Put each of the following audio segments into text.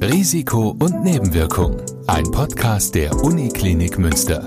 Risiko und Nebenwirkung. Ein Podcast der Uniklinik Münster.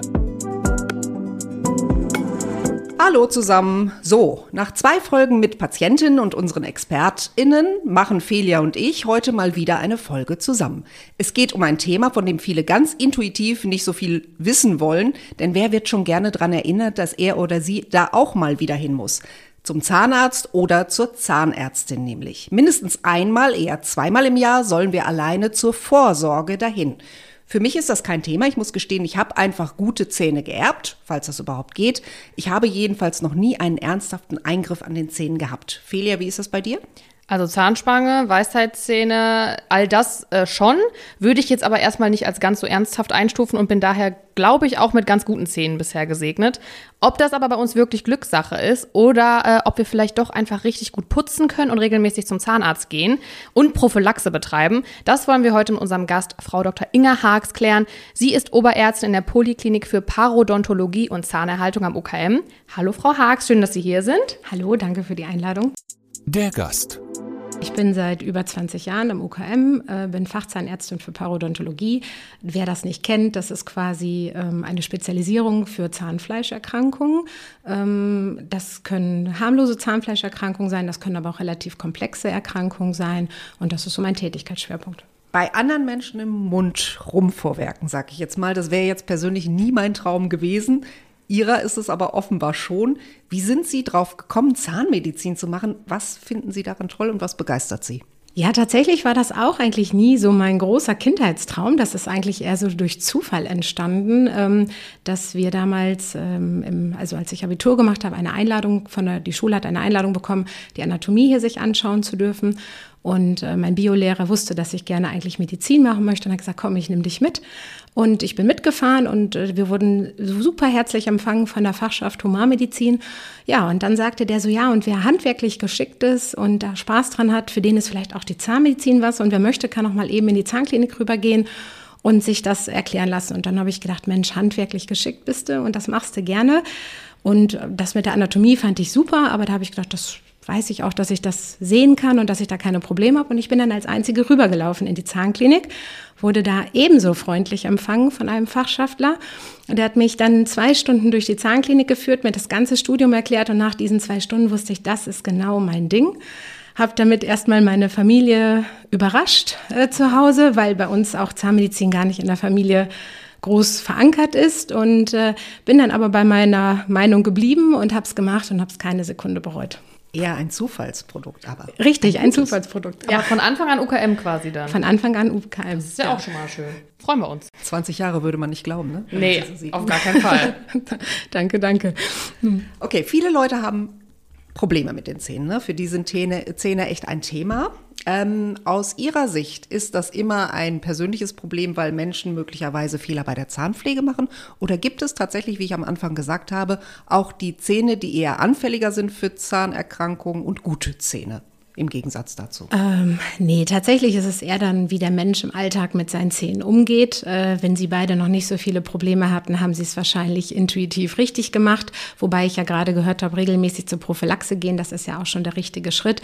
Hallo zusammen. So, nach 2 Folgen mit Patientinnen und unseren ExpertInnen machen Felia und ich heute mal wieder eine Folge zusammen. Es geht um ein Thema, von dem viele ganz intuitiv nicht so viel wissen wollen, denn wer wird schon gerne daran erinnert, dass er oder sie da auch mal wieder hin muss? Zum Zahnarzt oder zur Zahnärztin nämlich. Mindestens einmal, eher 2-mal im Jahr sollen wir alleine zur Vorsorge dahin. Für mich ist das kein Thema. Ich muss gestehen, ich habe einfach gute Zähne geerbt, falls das überhaupt geht. Ich habe jedenfalls noch nie einen ernsthaften Eingriff an den Zähnen gehabt. Felia, wie ist das bei dir? Also Zahnspange, Weisheitszähne, all das schon, würde ich jetzt aber erstmal nicht als ganz so ernsthaft einstufen und bin daher, glaube ich, auch mit ganz guten Zähnen bisher gesegnet. Ob das aber bei uns wirklich Glückssache ist oder ob wir vielleicht doch einfach richtig gut putzen können und regelmäßig zum Zahnarzt gehen und Prophylaxe betreiben, das wollen wir heute mit unserem Gast, Frau Dr. Inga Haags, klären. Sie ist Oberärztin in der Poliklinik für Parodontologie und Zahnerhaltung am UKM. Hallo Frau Haags, schön, dass Sie hier sind. Hallo, danke für die Einladung. Der Gast. Ich bin seit über 20 Jahren am UKM, bin Fachzahnärztin für Parodontologie. Wer das nicht kennt, das ist quasi eine Spezialisierung für Zahnfleischerkrankungen. Das können harmlose Zahnfleischerkrankungen sein, das können aber auch relativ komplexe Erkrankungen sein und das ist so mein Tätigkeitsschwerpunkt. Bei anderen Menschen im Mund rumvorwerken, sag ich jetzt mal. Das wäre jetzt persönlich nie mein Traum gewesen. Ihrer ist es aber offenbar schon. Wie sind Sie drauf gekommen, Zahnmedizin zu machen? Was finden Sie daran toll und was begeistert Sie? Ja, tatsächlich war das auch eigentlich nie so mein großer Kindheitstraum. Das ist eigentlich eher so durch Zufall entstanden, dass wir damals, also als ich Abitur gemacht habe, die Schule hat eine Einladung bekommen, die Anatomie hier sich anschauen zu dürfen. Und mein Biolehrer wusste, dass ich gerne eigentlich Medizin machen möchte und hat gesagt, komm, ich nehme dich mit. Und ich bin mitgefahren und wir wurden super herzlich empfangen von der Fachschaft Humanmedizin. Ja, und dann sagte der so, ja, und wer handwerklich geschickt ist und da Spaß dran hat, für den ist vielleicht auch die Zahnmedizin was und wer möchte, kann auch mal eben in die Zahnklinik rübergehen und sich das erklären lassen. Und dann habe ich gedacht, Mensch, handwerklich geschickt bist du und das machst du gerne. Und das mit der Anatomie fand ich super, aber da habe ich gedacht, das weiß ich auch, dass ich das sehen kann und dass ich da keine Probleme habe. Und ich bin dann als Einzige rübergelaufen in die Zahnklinik, wurde da ebenso freundlich empfangen von einem Fachschaftler. Und der hat mich dann 2 Stunden durch die Zahnklinik geführt, mir das ganze Studium erklärt. Und nach diesen 2 Stunden wusste ich, das ist genau mein Ding. Habe damit erstmal meine Familie überrascht zu Hause, weil bei uns auch Zahnmedizin gar nicht in der Familie groß verankert ist. Und bin dann aber bei meiner Meinung geblieben und habe es gemacht und habe es keine Sekunde bereut. Eher ein Zufallsprodukt, aber. Richtig, ein Zufallsprodukt. Aber von Anfang an UKM quasi dann. Von Anfang an UKM. Das ist ja auch schon mal schön. Freuen wir uns. 20 Jahre würde man nicht glauben, ne? Nee, auf gar keinen Fall. Danke. Okay, viele Leute haben Probleme mit den Zähnen, ne? Für die sind Zähne echt ein Thema. Aus Ihrer Sicht ist das immer ein persönliches Problem, weil Menschen möglicherweise Fehler bei der Zahnpflege machen? Oder gibt es tatsächlich, wie ich am Anfang gesagt habe, auch die Zähne, die eher anfälliger sind für Zahnerkrankungen und gute Zähne im Gegensatz dazu? Nee, tatsächlich ist es eher dann, wie der Mensch im Alltag mit seinen Zähnen umgeht. Wenn Sie beide noch nicht so viele Probleme hatten, haben Sie es wahrscheinlich intuitiv richtig gemacht. Wobei ich ja gerade gehört habe, regelmäßig zur Prophylaxe gehen, das ist ja auch schon der richtige Schritt.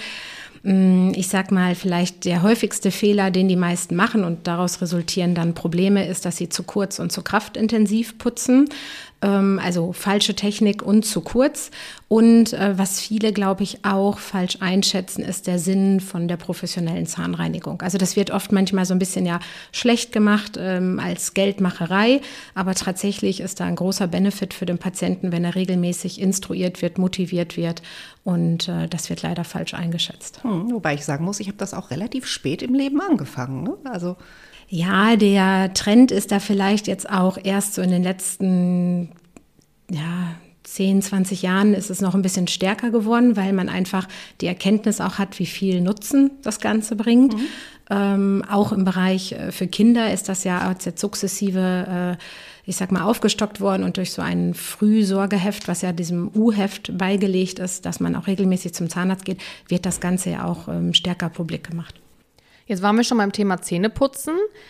Ich sag mal, vielleicht der häufigste Fehler, den die meisten machen und daraus resultieren dann Probleme, ist, dass sie zu kurz und zu kraftintensiv putzen. Also falsche Technik und zu kurz. Und was viele, glaube ich, auch falsch einschätzen, ist der Sinn von der professionellen Zahnreinigung. Also das wird oft manchmal so ein bisschen ja schlecht gemacht als Geldmacherei. Aber tatsächlich ist da ein großer Benefit für den Patienten, wenn er regelmäßig instruiert wird, motiviert wird. Und das wird leider falsch eingeschätzt. Wobei ich sagen muss, ich habe das auch relativ spät im Leben angefangen, ne? Also ja, der Trend ist da vielleicht jetzt auch erst so in den letzten 10, 20 Jahren ist es noch ein bisschen stärker geworden, weil man einfach die Erkenntnis auch hat, wie viel Nutzen das Ganze bringt. Auch im Bereich für Kinder ist das ja jetzt sukzessive aufgestockt worden und durch so ein Frühsorgeheft, was ja diesem U-Heft beigelegt ist, dass man auch regelmäßig zum Zahnarzt geht, wird das Ganze ja auch stärker publik gemacht. Jetzt waren wir schon beim Thema Zähneputzen.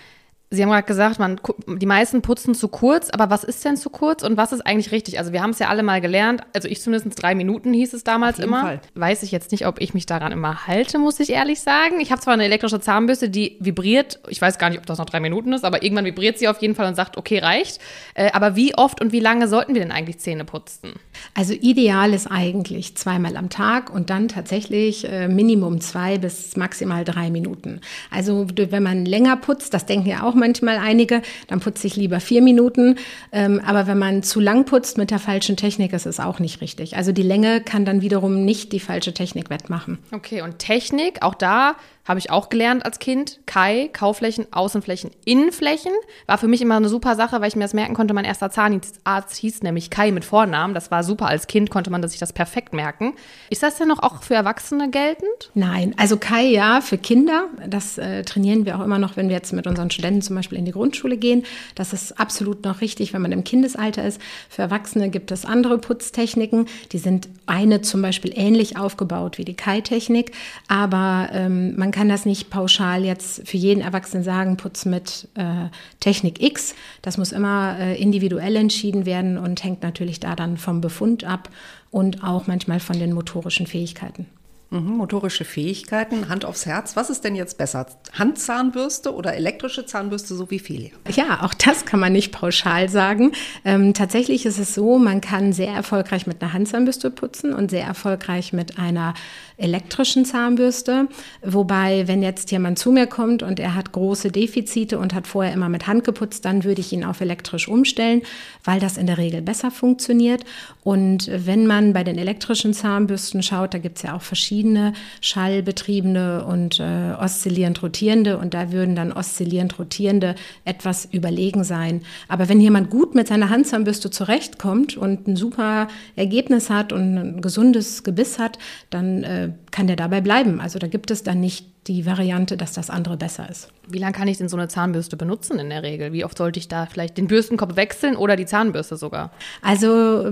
Sie haben gerade gesagt, die meisten putzen zu kurz, aber was ist denn zu kurz und was ist eigentlich richtig? Also wir haben es ja alle mal gelernt, also ich zumindest 3 Minuten hieß es damals immer. Fall. Weiß ich jetzt nicht, ob ich mich daran immer halte, muss ich ehrlich sagen. Ich habe zwar eine elektrische Zahnbürste, die vibriert, ich weiß gar nicht, ob das noch 3 Minuten ist, aber irgendwann vibriert sie auf jeden Fall und sagt, okay, reicht. Aber wie oft und wie lange sollten wir denn eigentlich Zähne putzen? Also ideal ist eigentlich 2-mal am Tag und dann tatsächlich Minimum 2 bis maximal 3 Minuten. Also wenn man länger putzt, das denken ja auch manchmal einige, dann putze ich lieber 4 Minuten. Aber wenn man zu lang putzt mit der falschen Technik, ist es auch nicht richtig. Also die Länge kann dann wiederum nicht die falsche Technik wettmachen. Okay, und Technik, auch da habe ich auch gelernt als Kind. Kai, Kauflächen, Außenflächen, Innenflächen. War für mich immer eine super Sache, weil ich mir das merken konnte. Mein erster Zahnarzt hieß nämlich Kai mit Vornamen. Das war super. Als Kind konnte man sich das perfekt merken. Ist das denn noch auch für Erwachsene geltend? Nein, also Kai ja, für Kinder. Das trainieren wir auch immer noch, wenn wir jetzt mit unseren Studenten zum Beispiel in die Grundschule gehen. Das ist absolut noch richtig, wenn man im Kindesalter ist. Für Erwachsene gibt es andere Putztechniken. Die sind eine zum Beispiel ähnlich aufgebaut wie die Kai-Technik. Aber man kann das nicht pauschal jetzt für jeden Erwachsenen sagen, putz mit Technik X. Das muss immer individuell entschieden werden und hängt natürlich da dann vom Befund ab und auch manchmal von den motorischen Fähigkeiten. Motorische Fähigkeiten, Hand aufs Herz. Was ist denn jetzt besser? Handzahnbürste oder elektrische Zahnbürste, so wie Felia? Ja, auch das kann man nicht pauschal sagen. Tatsächlich ist es so, man kann sehr erfolgreich mit einer Handzahnbürste putzen und sehr erfolgreich mit einer elektrischen Zahnbürste. Wobei, wenn jetzt jemand zu mir kommt und er hat große Defizite und hat vorher immer mit Hand geputzt, dann würde ich ihn auf elektrisch umstellen, weil das in der Regel besser funktioniert. Und wenn man bei den elektrischen Zahnbürsten schaut, da gibt es ja auch verschiedene schallbetriebene und oszillierend rotierende. Und da würden dann oszillierend rotierende etwas überlegen sein. Aber wenn jemand gut mit seiner Handzahnbürste zurechtkommt und ein super Ergebnis hat und ein gesundes Gebiss hat, dann kann der dabei bleiben. Also da gibt es dann nicht die Variante, dass das andere besser ist. Wie lange kann ich denn so eine Zahnbürste benutzen in der Regel? Wie oft sollte ich da vielleicht den Bürstenkopf wechseln oder die Zahnbürste sogar? Also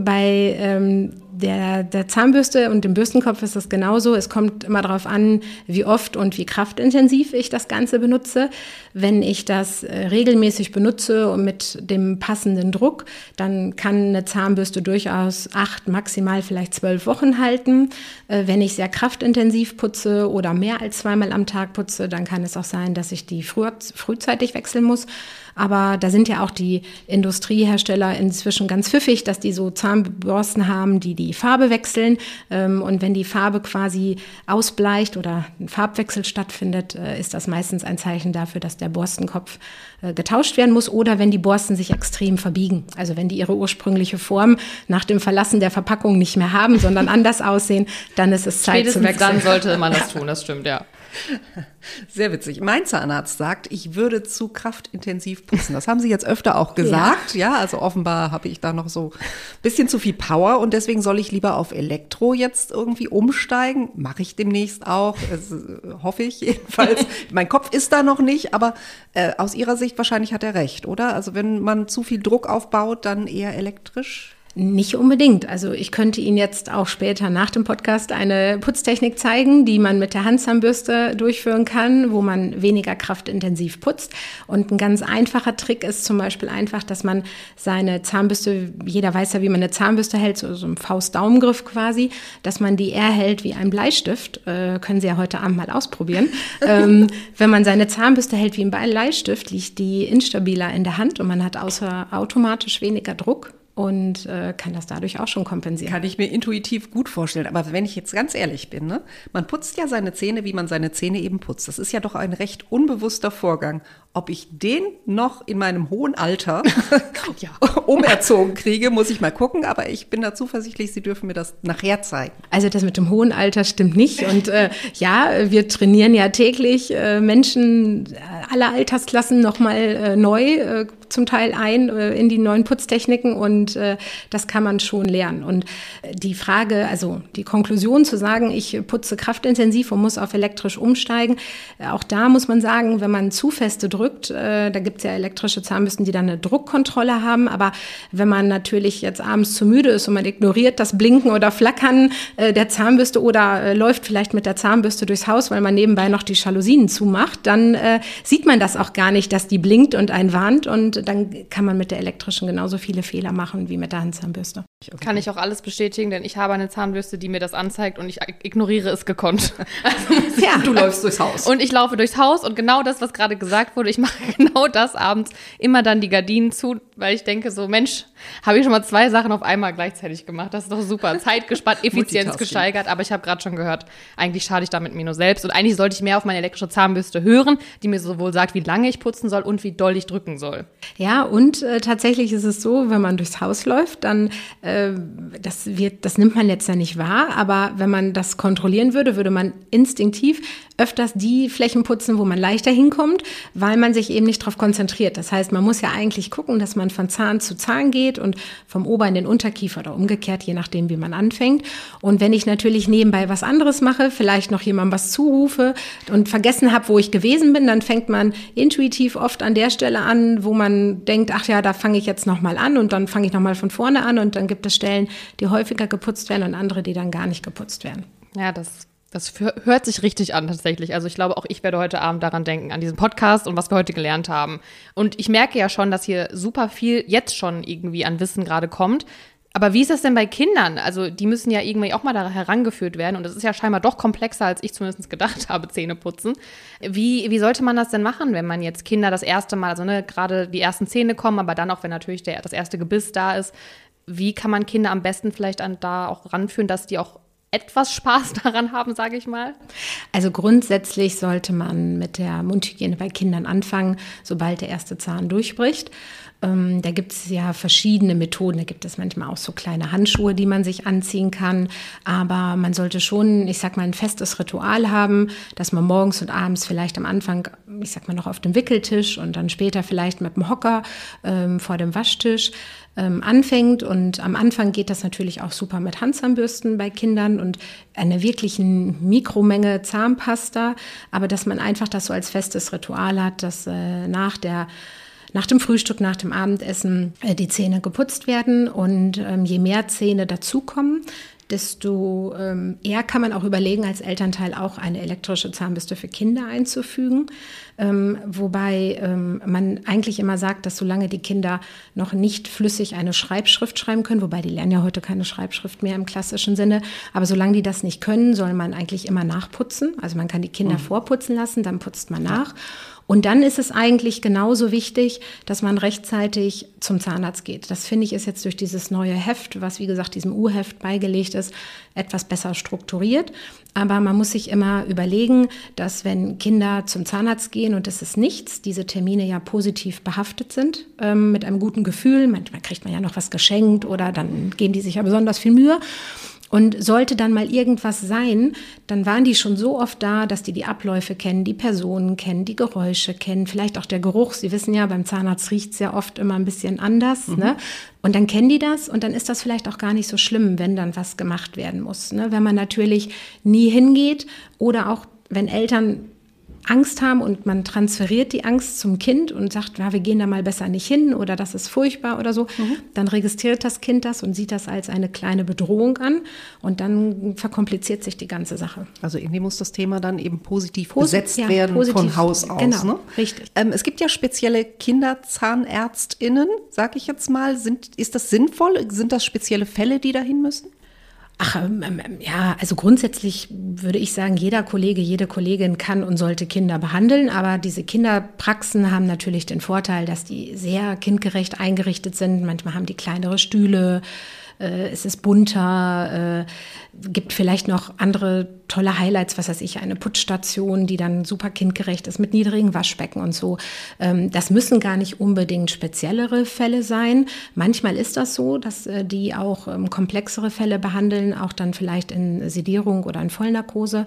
bei der Zahnbürste und dem Bürstenkopf ist das genauso. Es kommt immer darauf an, wie oft und wie kraftintensiv ich das Ganze benutze. Wenn ich das regelmäßig benutze und mit dem passenden Druck, dann kann eine Zahnbürste durchaus 8, maximal vielleicht 12 Wochen halten. Wenn ich sehr kraftintensiv putze oder mehr als 2-mal am Tag putze, dann kann es auch sein, dass ich die frühzeitig wechseln muss. Aber da sind ja auch die Industriehersteller inzwischen ganz pfiffig, dass die so Zahnbürsten haben, die die Farbe wechseln. Und wenn die Farbe quasi ausbleicht oder ein Farbwechsel stattfindet, ist das meistens ein Zeichen dafür, dass der Borstenkopf getauscht werden muss oder wenn die Borsten sich extrem verbiegen. Also wenn die ihre ursprüngliche Form nach dem Verlassen der Verpackung nicht mehr haben, sondern anders aussehen, dann ist es Zeit zu wechseln. Dann sollte man das tun, das stimmt, ja. Sehr witzig. Mein Zahnarzt sagt, ich würde zu kraftintensiv putzen. Das haben Sie jetzt öfter auch gesagt. Ja, also offenbar habe ich da noch so ein bisschen zu viel Power und deswegen soll ich lieber auf Elektro jetzt irgendwie umsteigen. Mache ich demnächst auch, hoffe ich jedenfalls. Mein Kopf ist da noch nicht, aber aus Ihrer Sicht wahrscheinlich hat er recht, oder? Also wenn man zu viel Druck aufbaut, dann eher elektrisch? Nicht unbedingt. Also ich könnte Ihnen jetzt auch später nach dem Podcast eine Putztechnik zeigen, die man mit der Handzahnbürste durchführen kann, wo man weniger kraftintensiv putzt. Und ein ganz einfacher Trick ist zum Beispiel einfach, dass man seine Zahnbürste, jeder weiß ja, wie man eine Zahnbürste hält, so ein Faust-Daumen-Griff quasi, dass man die eher hält wie ein Bleistift. Können Sie ja heute Abend mal ausprobieren. Wenn man seine Zahnbürste hält wie ein Bleistift, liegt die instabiler in der Hand und man hat automatisch weniger Druck. Und kann das dadurch auch schon kompensieren. Kann ich mir intuitiv gut vorstellen. Aber wenn ich jetzt ganz ehrlich bin, ne, man putzt ja seine Zähne, wie man seine Zähne eben putzt. Das ist ja doch ein recht unbewusster Vorgang. Ob ich den noch in meinem hohen Alter umerzogen kriege, muss ich mal gucken. Aber ich bin da zuversichtlich, Sie dürfen mir das nachher zeigen. Also das mit dem hohen Alter stimmt nicht. Und wir trainieren ja täglich Menschen aller Altersklassen nochmal neu zum Teil ein in die neuen Putztechniken und das kann man schon lernen. Und die Frage, also die Konklusion zu sagen, ich putze kraftintensiv und muss auf elektrisch umsteigen, auch da muss man sagen, wenn man zu feste drückt. Da gibt's ja elektrische Zahnbürsten, die dann eine Druckkontrolle haben. Aber wenn man natürlich jetzt abends zu müde ist und man ignoriert das Blinken oder Flackern der Zahnbürste oder läuft vielleicht mit der Zahnbürste durchs Haus, weil man nebenbei noch die Jalousien zumacht, dann sieht man das auch gar nicht, dass die blinkt und einen warnt. Und dann kann man mit der elektrischen genauso viele Fehler machen wie mit der Handzahnbürste. Kann ich auch alles bestätigen, denn ich habe eine Zahnbürste, die mir das anzeigt und ich ignoriere es gekonnt. Also ja, du läufst durchs Haus. Und ich laufe durchs Haus und genau das, was gerade gesagt wurde, ich mache genau das abends, immer dann die Gardinen zu, weil ich denke so, Mensch, habe ich schon mal 2 Sachen auf einmal gleichzeitig gemacht. Das ist doch super. Zeit gespart, Effizienz gesteigert, aber ich habe gerade schon gehört, eigentlich schade ich damit mir nur selbst und eigentlich sollte ich mehr auf meine elektrische Zahnbürste hören, die mir sowohl sagt, wie lange ich putzen soll und wie doll ich drücken soll. Ja, und tatsächlich ist es so, wenn man durchs Haus läuft, dann das nimmt man jetzt ja nicht wahr, aber wenn man das kontrollieren würde, würde man instinktiv öfters die Flächen putzen, wo man leichter hinkommt, weil man sich eben nicht darauf konzentriert. Das heißt, man muss ja eigentlich gucken, dass man von Zahn zu Zahn geht und vom Ober- in den Unterkiefer oder umgekehrt, je nachdem, wie man anfängt. Und wenn ich natürlich nebenbei was anderes mache, vielleicht noch jemandem was zurufe und vergessen habe, wo ich gewesen bin, dann fängt man intuitiv oft an der Stelle an, wo man denkt, ach ja, da fange ich jetzt nochmal an und dann fange ich nochmal von vorne an und dann gibt es Stellen, die häufiger geputzt werden und andere, die dann gar nicht geputzt werden. Ja, das hört sich richtig an tatsächlich. Also ich glaube, auch ich werde heute Abend daran denken, an diesen Podcast und was wir heute gelernt haben. Und ich merke ja schon, dass hier super viel jetzt schon irgendwie an Wissen gerade kommt. Aber wie ist das denn bei Kindern? Also die müssen ja irgendwie auch mal da herangeführt werden. Und das ist ja scheinbar doch komplexer, als ich zumindest gedacht habe, Zähne putzen. Wie sollte man das denn machen, wenn man jetzt Kinder das erste Mal, also gerade die ersten Zähne kommen, aber dann auch, wenn natürlich das erste Gebiss da ist, wie kann man Kinder am besten vielleicht da auch ranführen, dass die auch etwas Spaß daran haben, sage ich mal? Also grundsätzlich sollte man mit der Mundhygiene bei Kindern anfangen, sobald der erste Zahn durchbricht. Da gibt es ja verschiedene Methoden. Da gibt es manchmal auch so kleine Handschuhe, die man sich anziehen kann. Aber man sollte schon, ich sag mal, ein festes Ritual haben, dass man morgens und abends vielleicht am Anfang, ich sag mal, noch auf dem Wickeltisch und dann später vielleicht mit dem Hocker vor dem Waschtisch anfängt. Und am Anfang geht das natürlich auch super mit Handzahnbürsten bei Kindern und einer wirklichen Mikromenge Zahnpasta. Aber dass man einfach das so als festes Ritual hat, dass nach dem Frühstück, nach dem Abendessen die Zähne geputzt werden. Und je mehr Zähne dazukommen, desto eher kann man auch überlegen, als Elternteil auch eine elektrische Zahnbürste für Kinder einzufügen. Wobei man eigentlich immer sagt, dass solange die Kinder noch nicht flüssig eine Schreibschrift schreiben können, wobei die lernen ja heute keine Schreibschrift mehr im klassischen Sinne, aber solange die das nicht können, soll man eigentlich immer nachputzen. Also man kann die Kinder vorputzen lassen, dann putzt man nach. Und dann ist es eigentlich genauso wichtig, dass man rechtzeitig zum Zahnarzt geht. Das finde ich ist jetzt durch dieses neue Heft, was wie gesagt diesem U-Heft beigelegt ist, etwas besser strukturiert. Aber man muss sich immer überlegen, dass wenn Kinder zum Zahnarzt gehen und es ist nichts, diese Termine ja positiv behaftet sind, mit einem guten Gefühl. Manchmal kriegt man ja noch was geschenkt oder dann geben die sich ja besonders viel Mühe. Und sollte dann mal irgendwas sein, dann waren die schon so oft da, dass die Abläufe kennen, die Personen kennen, die Geräusche kennen, vielleicht auch der Geruch. Sie wissen ja, beim Zahnarzt riecht es ja oft immer ein bisschen anders. Ne? Und dann kennen die das und dann ist das vielleicht auch gar nicht so schlimm, wenn dann was gemacht werden muss. Ne? Wenn man natürlich nie hingeht oder auch wenn Eltern Angst haben und man transferiert die Angst zum Kind und sagt, ja, wir gehen da mal besser nicht hin oder das ist furchtbar oder so, dann registriert das Kind das und sieht das als eine kleine Bedrohung an und dann verkompliziert sich die ganze Sache. Also irgendwie muss das Thema dann eben positiv besetzt werden von Haus aus. Genau, ne? richtig. Es gibt ja spezielle KinderzahnärztInnen, sag ich jetzt mal. Ist das sinnvoll? Sind das spezielle Fälle, die dahin müssen? Ach, ja, also grundsätzlich würde ich sagen, jeder Kollege, jede Kollegin kann und sollte Kinder behandeln, aber diese Kinderpraxen haben natürlich den Vorteil, dass die sehr kindgerecht eingerichtet sind. Manchmal haben die kleinere Stühle, es ist bunter, gibt vielleicht noch andere tolle Highlights, was weiß ich, eine Putzstation, die dann super kindgerecht ist mit niedrigen Waschbecken und so. Das müssen gar nicht unbedingt speziellere Fälle sein. Manchmal ist das so, dass die auch komplexere Fälle behandeln, auch dann vielleicht in Sedierung oder in Vollnarkose.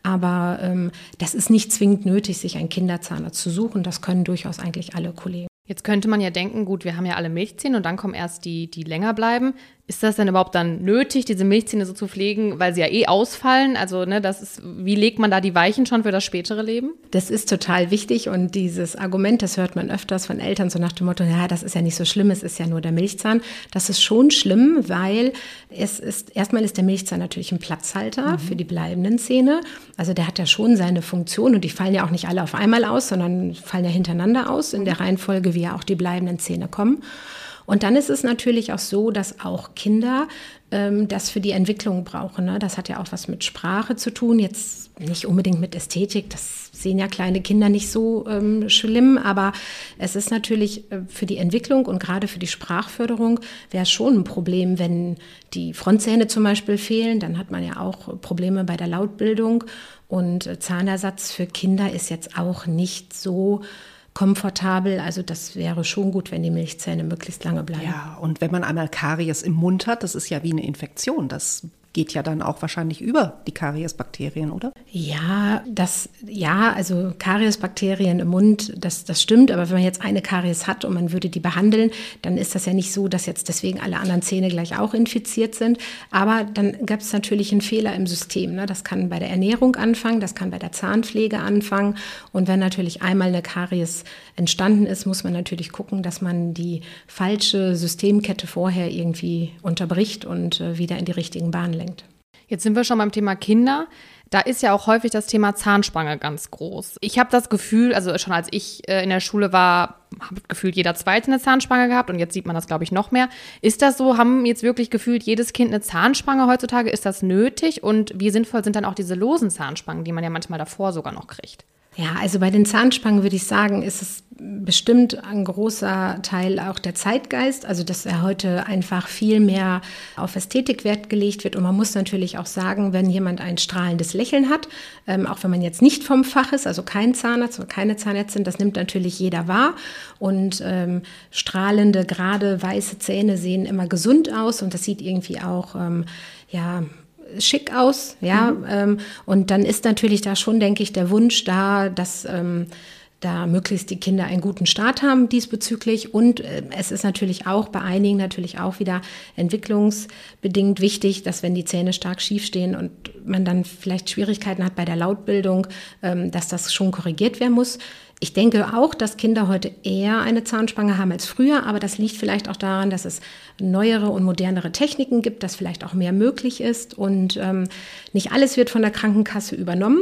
Aber das ist nicht zwingend nötig, sich einen Kinderzahnarzt zu suchen. Das können durchaus eigentlich alle Kollegen. Jetzt könnte man ja denken, gut, wir haben ja alle Milchzähne und dann kommen erst die länger bleiben. Ist das denn überhaupt dann nötig, diese Milchzähne so zu pflegen, weil sie ja ausfallen? Also, ne, wie legt man da die Weichen schon für das spätere Leben? Das ist total wichtig und dieses Argument, das hört man öfters von Eltern so nach dem Motto, ja, das ist ja nicht so schlimm, es ist ja nur der Milchzahn. Das ist schon schlimm, weil erstmal ist der Milchzahn natürlich ein Platzhalter für die bleibenden Zähne. Also der hat ja schon seine Funktion und die fallen ja auch nicht alle auf einmal aus, sondern fallen ja hintereinander aus in der Reihenfolge, wie ja auch die bleibenden Zähne kommen. Und dann ist es natürlich auch so, dass auch Kinder das für die Entwicklung brauchen. Ne? Das hat ja auch was mit Sprache zu tun, jetzt nicht unbedingt mit Ästhetik, das sehen ja kleine Kinder nicht so schlimm, aber es ist natürlich für die Entwicklung und gerade für die Sprachförderung wäre es schon ein Problem, wenn die Frontzähne zum Beispiel fehlen, dann hat man ja auch Probleme bei der Lautbildung und Zahnersatz für Kinder ist jetzt auch nicht so komfortabel, also das wäre schon gut, wenn die Milchzähne möglichst lange bleiben. Ja, und wenn man einmal Karies im Mund hat, das ist ja wie eine Infektion, das geht ja dann auch wahrscheinlich über die Kariesbakterien, oder? Ja, also Kariesbakterien im Mund, das stimmt, aber wenn man jetzt eine Karies hat und man würde die behandeln, dann ist das ja nicht so, dass jetzt deswegen alle anderen Zähne gleich auch infiziert sind, aber dann gab es natürlich einen Fehler im System, ne? Das kann bei der Ernährung anfangen, das kann bei der Zahnpflege anfangen und wenn natürlich einmal eine Karies entstanden ist, muss man natürlich gucken, dass man die falsche Systemkette vorher irgendwie unterbricht und wieder in die richtigen Bahnen lenkt. Jetzt sind wir schon beim Thema Kinder. Da ist ja auch häufig das Thema Zahnspange ganz groß. Ich habe das Gefühl, also schon als ich in der Schule war, habe gefühlt jeder Zweite eine Zahnspange gehabt und jetzt sieht man das, glaube ich, noch mehr. Ist das so? Haben jetzt wirklich gefühlt jedes Kind eine Zahnspange heutzutage? Ist das nötig? Und wie sinnvoll sind dann auch diese losen Zahnspangen, die man ja manchmal davor sogar noch kriegt? Ja, also bei den Zahnspangen würde ich sagen, ist es bestimmt ein großer Teil auch der Zeitgeist, also dass heute einfach viel mehr auf Ästhetik Wert gelegt wird und man muss natürlich auch sagen, wenn jemand ein strahlendes Lächeln hat, auch wenn man jetzt nicht vom Fach ist, also kein Zahnarzt oder keine Zahnärztin, das nimmt natürlich jeder wahr und strahlende, gerade weiße Zähne sehen immer gesund aus und das sieht irgendwie auch, schick aus, ja, und dann ist natürlich da schon, denke ich, der Wunsch da, dass da möglichst die Kinder einen guten Start haben diesbezüglich und es ist natürlich auch bei einigen natürlich auch wieder entwicklungsbedingt wichtig, dass wenn die Zähne stark schief stehen und man dann vielleicht Schwierigkeiten hat bei der Lautbildung, dass das schon korrigiert werden muss. Ich denke auch, dass Kinder heute eher eine Zahnspange haben als früher, aber das liegt vielleicht auch daran, dass es neuere und modernere Techniken gibt, dass vielleicht auch mehr möglich ist und nicht alles wird von der Krankenkasse übernommen,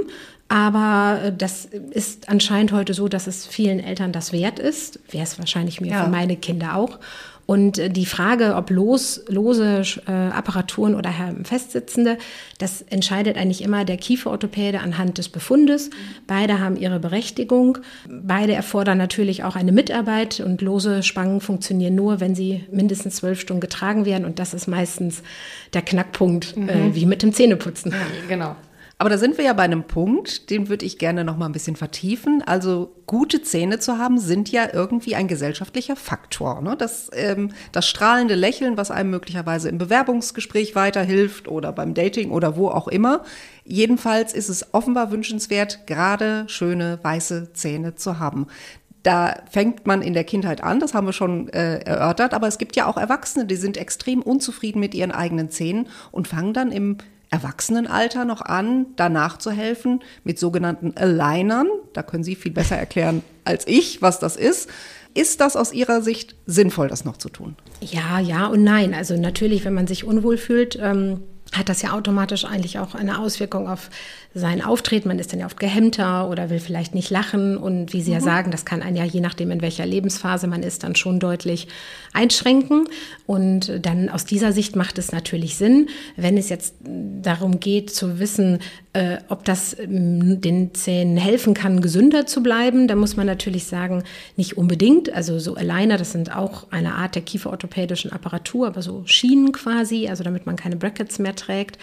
aber das ist anscheinend heute so, dass es vielen Eltern das wert ist, wäre es wahrscheinlich mir für meine Kinder auch. Und die Frage, ob lose Apparaturen oder festsitzende, das entscheidet eigentlich immer der Kieferorthopäde anhand des Befundes. Beide haben ihre Berechtigung. Beide erfordern natürlich auch eine Mitarbeit und lose Spangen funktionieren nur, wenn sie mindestens 12 Stunden getragen werden. Und das ist meistens der Knackpunkt, wie mit dem Zähneputzen. Ja, genau. Aber da sind wir ja bei einem Punkt, den würde ich gerne noch mal ein bisschen vertiefen. Also gute Zähne zu haben, sind ja irgendwie ein gesellschaftlicher Faktor. Ne? Das strahlende Lächeln, was einem möglicherweise im Bewerbungsgespräch weiterhilft oder beim Dating oder wo auch immer. Jedenfalls ist es offenbar wünschenswert, gerade schöne weiße Zähne zu haben. Da fängt man in der Kindheit an, das haben wir schon erörtert, aber es gibt ja auch Erwachsene, die sind extrem unzufrieden mit ihren eigenen Zähnen und fangen dann im Erwachsenenalter noch an, danach zu helfen mit sogenannten Alignern. Da können Sie viel besser erklären als ich, was das ist. Ist das aus Ihrer Sicht sinnvoll, das noch zu tun? Ja und nein. Also natürlich, wenn man sich unwohl fühlt, hat das ja automatisch eigentlich auch eine Auswirkung auf sein Auftreten. Man ist dann ja oft gehemmter oder will vielleicht nicht lachen. Und wie Sie ja sagen, das kann einen ja, je nachdem, in welcher Lebensphase man ist, dann schon deutlich einschränken. Und dann aus dieser Sicht macht es natürlich Sinn, wenn es jetzt darum geht zu wissen, ob das den Zähnen helfen kann, gesünder zu bleiben. Da muss man natürlich sagen, nicht unbedingt. Also so Aligner, das sind auch eine Art der kieferorthopädischen Apparatur, aber so Schienen quasi, also damit man keine Brackets mehr mehr trägt,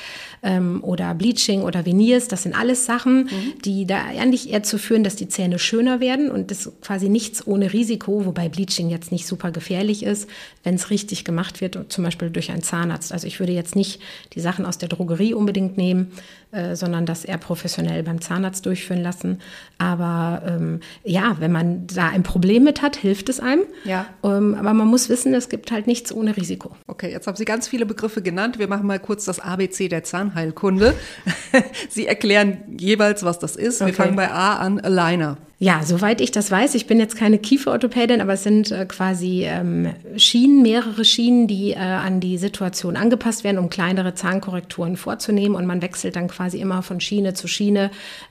oder Bleaching oder Veneers. Das sind alles Sachen, die da eigentlich eher zu führen, dass die Zähne schöner werden und das ist quasi nichts ohne Risiko, wobei Bleaching jetzt nicht super gefährlich ist, wenn es richtig gemacht wird, zum Beispiel durch einen Zahnarzt. Also ich würde jetzt nicht die Sachen aus der Drogerie unbedingt nehmen, sondern das eher professionell beim Zahnarzt durchführen lassen. Aber wenn man da ein Problem mit hat, hilft es einem. Ja. Aber man muss wissen, es gibt halt nichts ohne Risiko. Okay, jetzt haben Sie ganz viele Begriffe genannt. Wir machen mal kurz das ABC der Zahnheilkunde. Sie erklären jeweils, was das ist. Wir fangen bei A an, Aligner. Ja, soweit ich das weiß, ich bin jetzt keine Kieferorthopädin, aber es sind quasi Schienen, mehrere Schienen, die an die Situation angepasst werden, um kleinere Zahnkorrekturen vorzunehmen. Und man wechselt dann quasi immer von Schiene zu Schiene,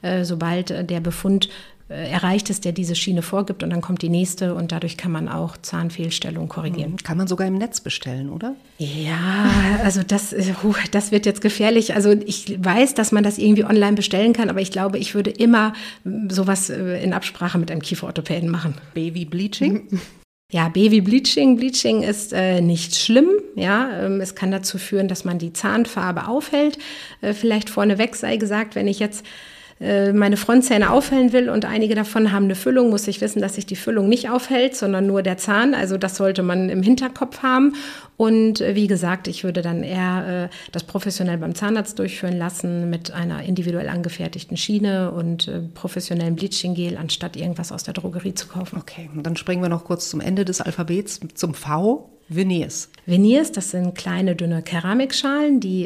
sobald der Befund erreicht ist, der diese Schiene vorgibt. Und dann kommt die nächste und dadurch kann man auch Zahnfehlstellungen korrigieren. Kann man sogar im Netz bestellen, oder? Ja, also das wird jetzt gefährlich. Also ich weiß, dass man das irgendwie online bestellen kann, aber ich glaube, ich würde immer sowas in Absprache mit einem Kieferorthopäden machen. Baby Bleaching? Ja, Baby Bleaching. Bleaching ist nicht schlimm. Ja, es kann dazu führen, dass man die Zahnfarbe aufhält. Vielleicht vorneweg sei gesagt, wenn ich jetzt meine Frontzähne aufhellen will und einige davon haben eine Füllung, muss ich wissen, dass sich die Füllung nicht aufhält, sondern nur der Zahn. Also das sollte man im Hinterkopf haben. Und wie gesagt, ich würde dann eher das professionell beim Zahnarzt durchführen lassen mit einer individuell angefertigten Schiene und professionellem Bleaching-Gel, anstatt irgendwas aus der Drogerie zu kaufen. Okay, und dann springen wir noch kurz zum Ende des Alphabets, zum V. Veneers. Veneers, das sind kleine, dünne Keramikschalen, die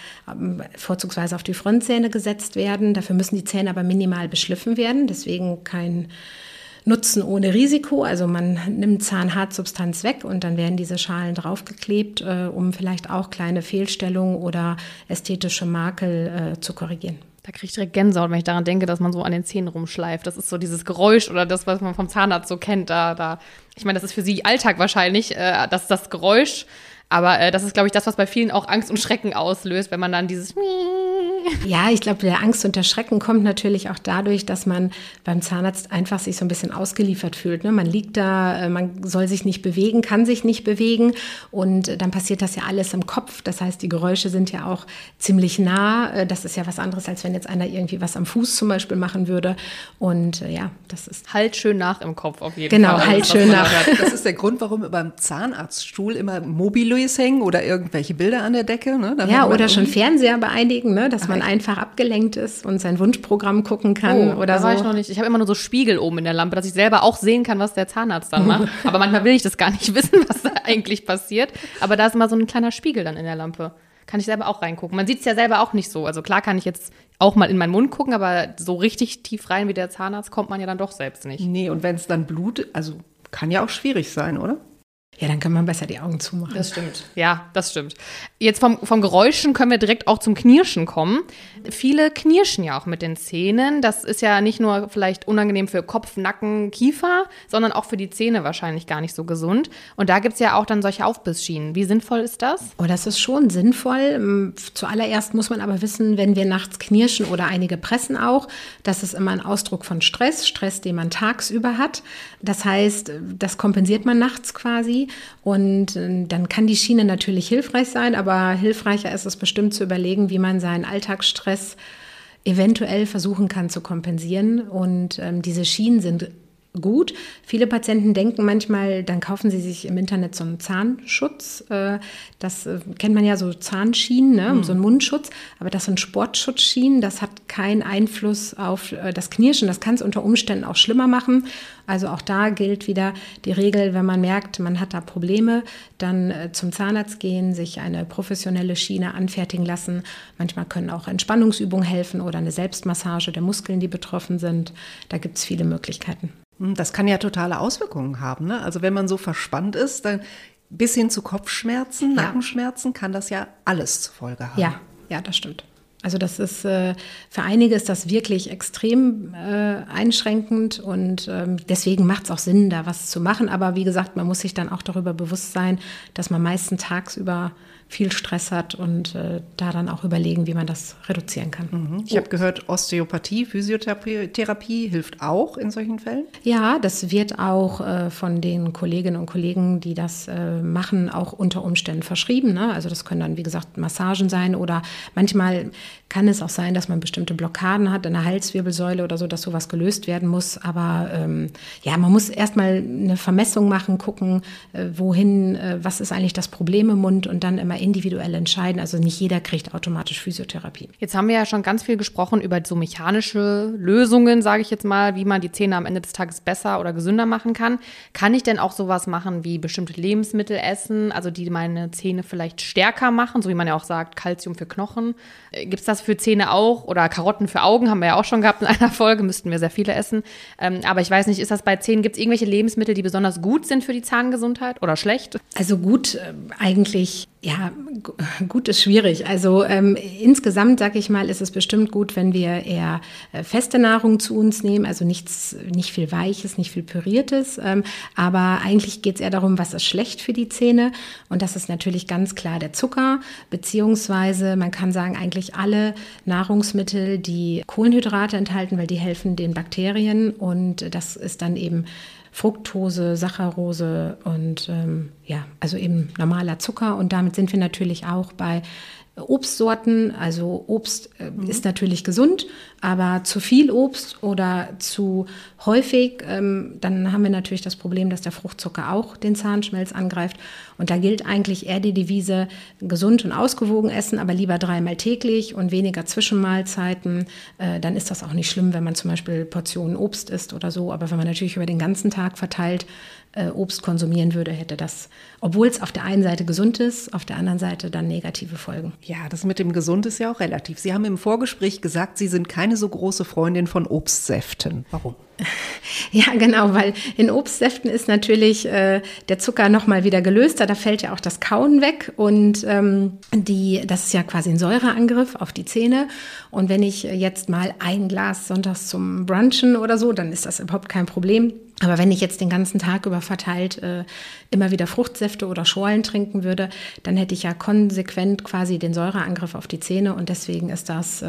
vorzugsweise auf die Frontzähne gesetzt werden. Dafür müssen die Zähne aber minimal beschliffen werden, deswegen kein Nutzen ohne Risiko. Also man nimmt Zahnhartsubstanz weg und dann werden diese Schalen draufgeklebt, um vielleicht auch kleine Fehlstellungen oder ästhetische Makel zu korrigieren. Da kriege ich direkt Gänsehaut, wenn ich daran denke, dass man so an den Zähnen rumschleift. Das ist so dieses Geräusch oder das, was man vom Zahnarzt so kennt. Ich meine, das ist für Sie Alltag wahrscheinlich, das Geräusch. Aber das ist, glaube ich, das, was bei vielen auch Angst und Schrecken auslöst, wenn man dann dieses Ja, ich glaube, der Angst und der Schrecken kommt natürlich auch dadurch, dass man beim Zahnarzt einfach sich so ein bisschen ausgeliefert fühlt. Ne? Man liegt da, man soll sich nicht bewegen, kann sich nicht bewegen und dann passiert das ja alles im Kopf. Das heißt, die Geräusche sind ja auch ziemlich nah. Das ist ja was anderes, als wenn jetzt einer irgendwie was am Fuß zum Beispiel machen würde. Und das ist... Halt schön nach im Kopf auf jeden Fall. Genau, halt schön nach. Das ist der Grund, warum beim Zahnarztstuhl immer Mobilos hängen oder irgendwelche Bilder an der Decke. Ne? Ja, oder schon Fernseher bei einigen, ne? Dass man einfach abgelenkt ist und sein Wunschprogramm gucken kann oder so. War ich noch nicht. Ich habe immer nur so Spiegel oben in der Lampe, dass ich selber auch sehen kann, was der Zahnarzt dann macht. Aber manchmal will ich das gar nicht wissen, was da eigentlich passiert. Aber da ist immer so ein kleiner Spiegel dann in der Lampe. Kann ich selber auch reingucken. Man sieht es ja selber auch nicht so. Also klar kann ich jetzt auch mal in meinen Mund gucken, aber so richtig tief rein wie der Zahnarzt kommt man ja dann doch selbst nicht. Nee, und wenn es dann blutet, also kann ja auch schwierig sein, oder? Ja, dann kann man besser die Augen zumachen. Das stimmt. Ja, das stimmt. Jetzt vom Geräuschen können wir direkt auch zum Knirschen kommen. Viele knirschen ja auch mit den Zähnen. Das ist ja nicht nur vielleicht unangenehm für Kopf, Nacken, Kiefer, sondern auch für die Zähne wahrscheinlich gar nicht so gesund. Und da gibt es ja auch dann solche Aufbissschienen. Wie sinnvoll ist das? Oh, das ist schon sinnvoll. Zuallererst muss man aber wissen, wenn wir nachts knirschen oder einige pressen auch, das ist immer ein Ausdruck von Stress, den man tagsüber hat. Das heißt, das kompensiert man nachts quasi. Und dann kann die Schiene natürlich hilfreich sein, aber hilfreicher ist es bestimmt zu überlegen, wie man seinen Alltagsstress eventuell versuchen kann zu kompensieren. Und diese Schienen sind gut. Viele Patienten denken manchmal, dann kaufen sie sich im Internet so einen Zahnschutz. Das kennt man ja, so Zahnschienen, ne? So einen Mundschutz. Aber das sind Sportschutzschienen, das hat keinen Einfluss auf das Knirschen. Das kann es unter Umständen auch schlimmer machen. Also auch da gilt wieder die Regel, wenn man merkt, man hat da Probleme, dann zum Zahnarzt gehen, sich eine professionelle Schiene anfertigen lassen. Manchmal können auch Entspannungsübungen helfen oder eine Selbstmassage der Muskeln, die betroffen sind. Da gibt es viele Möglichkeiten. Das kann ja totale Auswirkungen haben, ne? Also wenn man so verspannt ist, dann bis hin zu Kopfschmerzen, Nackenschmerzen, kann das ja alles zur Folge haben. Ja, das stimmt. Also das ist, für einige ist das wirklich extrem einschränkend und deswegen macht es auch Sinn, da was zu machen. Aber wie gesagt, man muss sich dann auch darüber bewusst sein, dass man meistens tagsüber viel Stress hat und da dann auch überlegen, wie man das reduzieren kann. Ich habe gehört, Osteopathie, Physiotherapie hilft auch in solchen Fällen? Ja, das wird auch von den Kolleginnen und Kollegen, die das machen, auch unter Umständen verschrieben. Ne? Also das können dann, wie gesagt, Massagen sein oder manchmal kann es auch sein, dass man bestimmte Blockaden hat in der Halswirbelsäule oder so, dass sowas gelöst werden muss. Aber man muss erstmal eine Vermessung machen, gucken, wohin, was ist eigentlich das Problem im Mund und dann immer individuell entscheiden. Also nicht jeder kriegt automatisch Physiotherapie. Jetzt haben wir ja schon ganz viel gesprochen über so mechanische Lösungen, sage ich jetzt mal, wie man die Zähne am Ende des Tages besser oder gesünder machen kann. Kann ich denn auch sowas machen wie bestimmte Lebensmittel essen, also die meine Zähne vielleicht stärker machen, so wie man ja auch sagt, Kalzium für Knochen? Gibt es das für Zähne auch? Oder Karotten für Augen, haben wir ja auch schon gehabt in einer Folge, müssten wir sehr viele essen. Aber ich weiß nicht, ist das bei Zähnen, gibt es irgendwelche Lebensmittel, die besonders gut sind für die Zahngesundheit oder schlecht? Also gut, eigentlich, ja, gut ist schwierig. Also insgesamt, sage ich mal, ist es bestimmt gut, wenn wir eher feste Nahrung zu uns nehmen, also nicht viel Weiches, nicht viel Püriertes. Aber eigentlich geht es eher darum, was ist schlecht für die Zähne. Und das ist natürlich ganz klar der Zucker, beziehungsweise man kann sagen, eigentlich alle Nahrungsmittel, die Kohlenhydrate enthalten, weil die helfen den Bakterien. Und das ist dann eben Fructose, Saccharose und also eben normaler Zucker. Und damit sind wir natürlich auch bei Obstsorten. Also Obst ist natürlich gesund, aber zu viel Obst oder zu häufig, dann haben wir natürlich das Problem, dass der Fruchtzucker auch den Zahnschmelz angreift. Und da gilt eigentlich eher die Devise, gesund und ausgewogen essen, aber lieber 3-mal täglich und weniger Zwischenmahlzeiten. Dann ist das auch nicht schlimm, wenn man zum Beispiel Portionen Obst isst oder so. Aber wenn man natürlich über den ganzen Tag verteilt Obst konsumieren würde, hätte das, obwohl es auf der einen Seite gesund ist, auf der anderen Seite dann negative Folgen. Ja, das mit dem Gesund ist ja auch relativ. Sie haben im Vorgespräch gesagt, Sie sind keine so große Freundin von Obstsäften. Warum? Ja, genau, weil in Obstsäften ist natürlich der Zucker nochmal wieder gelöster, da fällt ja auch das Kauen weg und das ist ja quasi ein Säureangriff auf die Zähne und wenn ich jetzt mal ein Glas sonntags zum Brunchen oder so, dann ist das überhaupt kein Problem. Aber wenn ich jetzt den ganzen Tag über verteilt immer wieder Fruchtsäfte oder Schorlen trinken würde, dann hätte ich ja konsequent quasi den Säureangriff auf die Zähne und deswegen ist das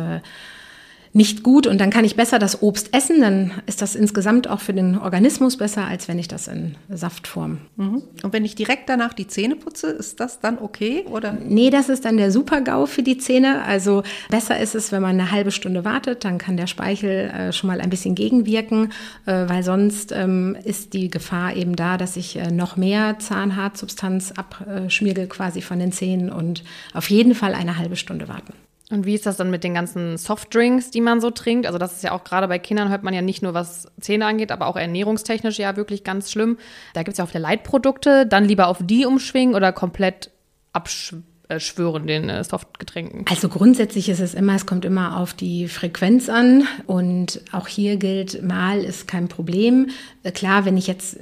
nicht gut und dann kann ich besser das Obst essen, dann ist das insgesamt auch für den Organismus besser, als wenn ich das in Saftform. Und wenn ich direkt danach die Zähne putze, ist das dann okay, oder? Nee, das ist dann der Super-GAU für die Zähne. Also besser ist es, wenn man eine halbe Stunde wartet, dann kann der Speichel schon mal ein bisschen gegenwirken, weil sonst ist die Gefahr eben da, dass ich noch mehr Zahnhartsubstanz abschmirgel quasi von den Zähnen und auf jeden Fall eine halbe Stunde warten. Und wie ist das dann mit den ganzen Softdrinks, die man so trinkt? Also das ist ja auch gerade bei Kindern, hört man ja nicht nur, was Zähne angeht, aber auch ernährungstechnisch ja wirklich ganz schlimm. Da gibt es ja auch viele Leitprodukte, dann lieber auf die umschwingen oder komplett abschwören den Softgetränken? Also grundsätzlich ist es immer, es kommt immer auf die Frequenz an und auch hier gilt, mal ist kein Problem. Klar, wenn ich jetzt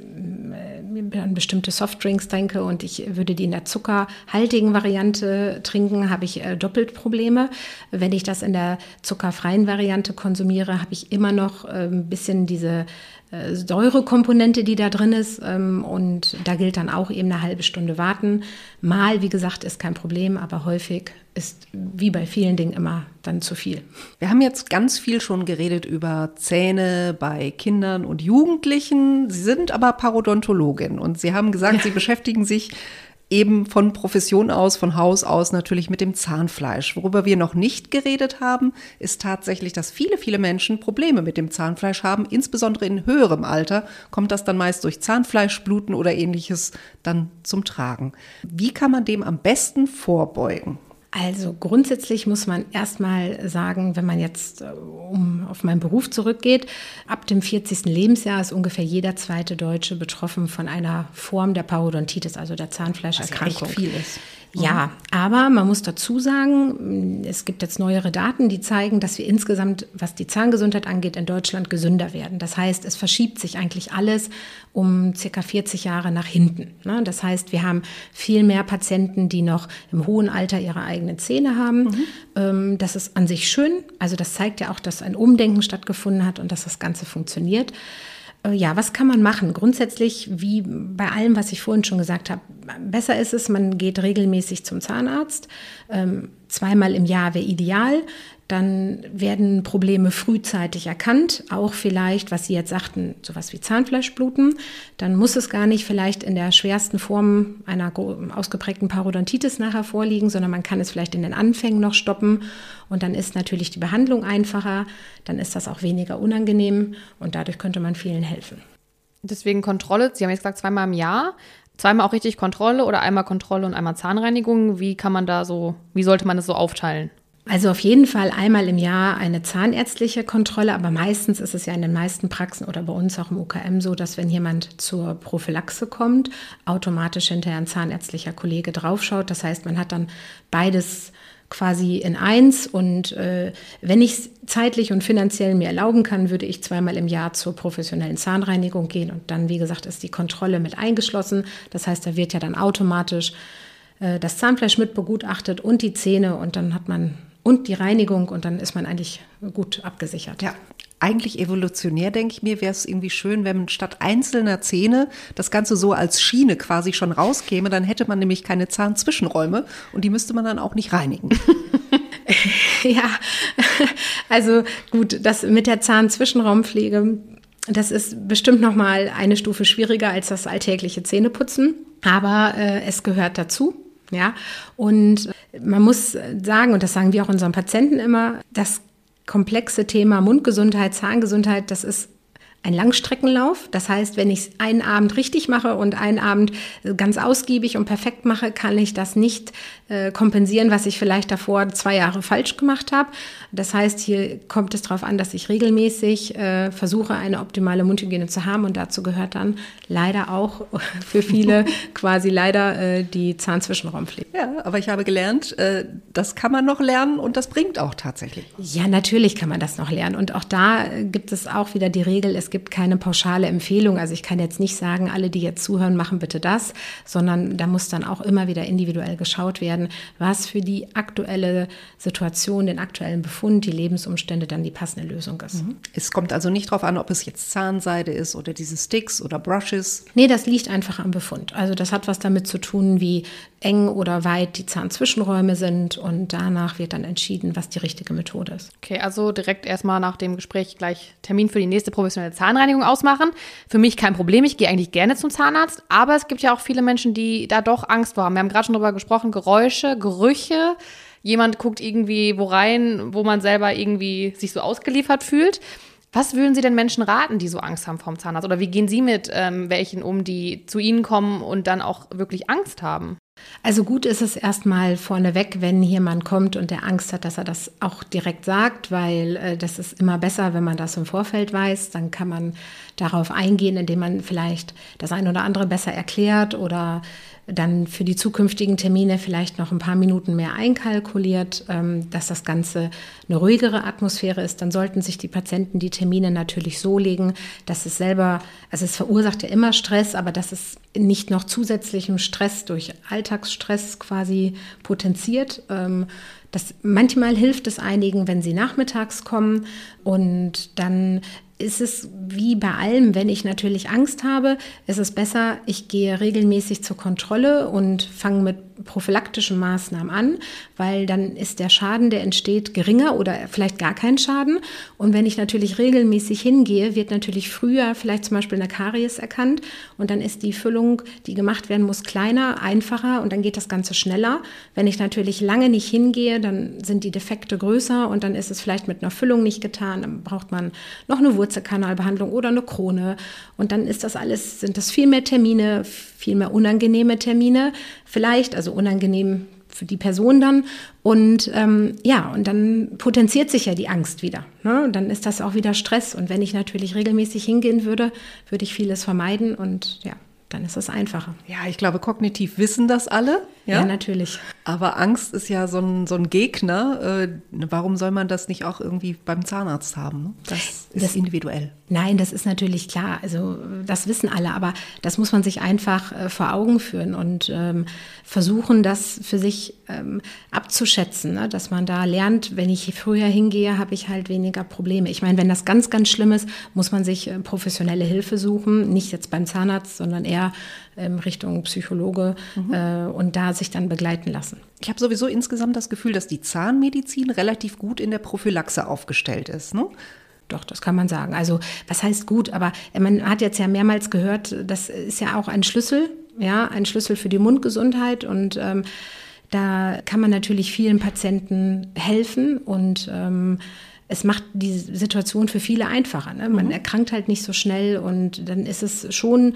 an bestimmte Softdrinks denke und ich würde die in der zuckerhaltigen Variante trinken, habe ich doppelt Probleme. Wenn ich das in der zuckerfreien Variante konsumiere, habe ich immer noch ein bisschen diese Säurekomponente, die da drin ist und da gilt dann auch eben eine halbe Stunde warten. Mal, wie gesagt, ist kein Problem, aber häufig ist wie bei vielen Dingen immer dann zu viel. Wir haben jetzt ganz viel schon geredet über Zähne bei Kindern und Jugendlichen. Sie sind aber Parodontologin und Sie haben gesagt, Sie beschäftigen sich eben von Profession aus, von Haus aus natürlich mit dem Zahnfleisch. Worüber wir noch nicht geredet haben, ist tatsächlich, dass viele, viele Menschen Probleme mit dem Zahnfleisch haben. Insbesondere in höherem Alter kommt das dann meist durch Zahnfleischbluten oder Ähnliches dann zum Tragen. Wie kann man dem am besten vorbeugen? Also grundsätzlich muss man erstmal sagen, wenn man jetzt auf meinen Beruf zurückgeht, ab dem 40. Lebensjahr ist ungefähr jeder zweite Deutsche betroffen von einer Form der Parodontitis, also der Zahnfleischerkrankung. Was echt viel ist. Ja, aber man muss dazu sagen, es gibt jetzt neuere Daten, die zeigen, dass wir insgesamt, was die Zahngesundheit angeht, in Deutschland gesünder werden. Das heißt, es verschiebt sich eigentlich alles um circa 40 Jahre nach hinten. Das heißt, wir haben viel mehr Patienten, die noch im hohen Alter ihre eigenen Zähne haben. Das ist an sich schön. Also das zeigt ja auch, dass ein Umdenken stattgefunden hat und dass das Ganze funktioniert. Ja, was kann man machen? Grundsätzlich, wie bei allem, was ich vorhin schon gesagt habe, besser ist es, man geht regelmäßig zum Zahnarzt. 2-mal im Jahr wäre ideal. Dann werden Probleme frühzeitig erkannt, auch vielleicht, was Sie jetzt sagten, sowas wie Zahnfleischbluten. Dann muss es gar nicht vielleicht in der schwersten Form einer ausgeprägten Parodontitis nachher vorliegen, sondern man kann es vielleicht in den Anfängen noch stoppen. Und dann ist natürlich die Behandlung einfacher, dann ist das auch weniger unangenehm und dadurch könnte man vielen helfen. Deswegen Kontrolle, Sie haben jetzt gesagt 2-mal im Jahr. 2-mal auch richtig Kontrolle oder einmal Kontrolle und einmal Zahnreinigung. Wie sollte man das so aufteilen? Also auf jeden Fall einmal im Jahr eine zahnärztliche Kontrolle, aber meistens ist es ja in den meisten Praxen oder bei uns auch im UKM so, dass wenn jemand zur Prophylaxe kommt, automatisch hinterher ein zahnärztlicher Kollege draufschaut. Das heißt, man hat dann beides quasi in eins und wenn ich es zeitlich und finanziell mir erlauben kann, würde ich 2-mal im Jahr zur professionellen Zahnreinigung gehen und dann, wie gesagt, ist die Kontrolle mit eingeschlossen. Das heißt, da wird ja dann automatisch das Zahnfleisch mit begutachtet und die Zähne und dann hat man und die Reinigung und dann ist man eigentlich gut abgesichert. Ja, eigentlich evolutionär, denke ich mir, wäre es irgendwie schön, wenn statt einzelner Zähne das Ganze so als Schiene quasi schon rauskäme. Dann hätte man nämlich keine Zahnzwischenräume und die müsste man dann auch nicht reinigen. Ja, also gut, das mit der Zahnzwischenraumpflege, das ist bestimmt noch mal eine Stufe schwieriger als das alltägliche Zähneputzen, aber es gehört dazu. Ja, und man muss sagen, und das sagen wir auch unseren Patienten immer, das komplexe Thema Mundgesundheit, Zahngesundheit, das ist ein Langstreckenlauf. Das heißt, wenn ich es einen Abend richtig mache und einen Abend ganz ausgiebig und perfekt mache, kann ich das nicht kompensieren, was ich vielleicht davor 2 Jahre falsch gemacht habe. Das heißt, hier kommt es darauf an, dass ich regelmäßig versuche, eine optimale Mundhygiene zu haben. Und dazu gehört dann leider auch für viele quasi leider die Zahnzwischenraumpflege. Ja, aber ich habe gelernt, das kann man noch lernen und das bringt auch tatsächlich. Ja, natürlich kann man das noch lernen. Und auch da gibt es auch wieder die Regel, es gibt keine pauschale Empfehlung. Also ich kann jetzt nicht sagen, alle, die jetzt zuhören, machen bitte das, sondern da muss dann auch immer wieder individuell geschaut werden, was für die aktuelle Situation, den aktuellen Befund, die Lebensumstände dann die passende Lösung ist. Es kommt also nicht darauf an, ob es jetzt Zahnseide ist oder diese Sticks oder Brushes. Nee, das liegt einfach am Befund. Also das hat was damit zu tun, wie eng oder weit die Zahnzwischenräume sind und danach wird dann entschieden, was die richtige Methode ist. Okay, also direkt erstmal nach dem Gespräch gleich Termin für die nächste professionelle Zahnreinigung ausmachen. Für mich kein Problem, ich gehe eigentlich gerne zum Zahnarzt, aber es gibt ja auch viele Menschen, die da doch Angst vor haben. Wir haben gerade schon drüber gesprochen, Geräusche, Gerüche. Jemand guckt irgendwie wo rein, wo man selber irgendwie sich so ausgeliefert fühlt. Was würden Sie denn Menschen raten, die so Angst haben vorm Zahnarzt? Oder wie gehen Sie mit welchen um, die zu Ihnen kommen und dann auch wirklich Angst haben? Also gut ist es erstmal vorneweg, wenn jemand kommt und der Angst hat, dass er das auch direkt sagt, weil das ist immer besser, wenn man das im Vorfeld weiß. Dann kann man darauf eingehen, indem man vielleicht das ein oder andere besser erklärt oder dann für die zukünftigen Termine vielleicht noch ein paar Minuten mehr einkalkuliert, dass das Ganze eine ruhigere Atmosphäre ist. Dann sollten sich die Patienten die Termine natürlich so legen, dass es selber, also es verursacht ja immer Stress, aber dass es nicht noch zusätzlichem Stress durch Alltagsstress quasi potenziert. Manchmal hilft es einigen, wenn sie nachmittags kommen und dann ist es wie bei allem, wenn ich natürlich Angst habe, ist es besser, ich gehe regelmäßig zur Kontrolle und fange mit prophylaktischen Maßnahmen an, weil dann ist der Schaden, der entsteht, geringer oder vielleicht gar kein Schaden. Und wenn ich natürlich regelmäßig hingehe, wird natürlich früher vielleicht zum Beispiel eine Karies erkannt und dann ist die Füllung, die gemacht werden muss, kleiner, einfacher und dann geht das Ganze schneller. Wenn ich natürlich lange nicht hingehe, dann sind die Defekte größer und dann ist es vielleicht mit einer Füllung nicht getan. Dann braucht man noch eine Wurzelkanalbehandlung oder eine Krone und dann ist sind das viel mehr Termine, viel mehr unangenehme Termine, vielleicht, also unangenehm für die Person dann und und dann potenziert sich ja die Angst wieder, ne? Und dann ist das auch wieder Stress und wenn ich natürlich regelmäßig hingehen würde, würde ich vieles vermeiden und ja, dann ist es einfacher. Ja, ich glaube, kognitiv wissen das alle. Ja, natürlich. Aber Angst ist ja so ein Gegner. Warum soll man das nicht auch irgendwie beim Zahnarzt haben? Das ist individuell. Nein, das ist natürlich klar. Also das wissen alle, aber das muss man sich einfach vor Augen führen und versuchen, das für sich abzuschätzen, ne? Dass man da lernt, wenn ich früher hingehe, habe ich halt weniger Probleme. Ich meine, wenn das ganz, ganz schlimm ist, muss man sich professionelle Hilfe suchen. Nicht jetzt beim Zahnarzt, sondern eher Richtung Psychologe und da sich dann begleiten lassen. Ich habe sowieso insgesamt das Gefühl, dass die Zahnmedizin relativ gut in der Prophylaxe aufgestellt ist, ne? Doch, das kann man sagen. Also was heißt gut, aber man hat jetzt ja mehrmals gehört, das ist ja auch ein Schlüssel, ja, ein Schlüssel für die Mundgesundheit und da kann man natürlich vielen Patienten helfen und es macht die Situation für viele einfacher, ne? Man erkrankt halt nicht so schnell und dann ist es schon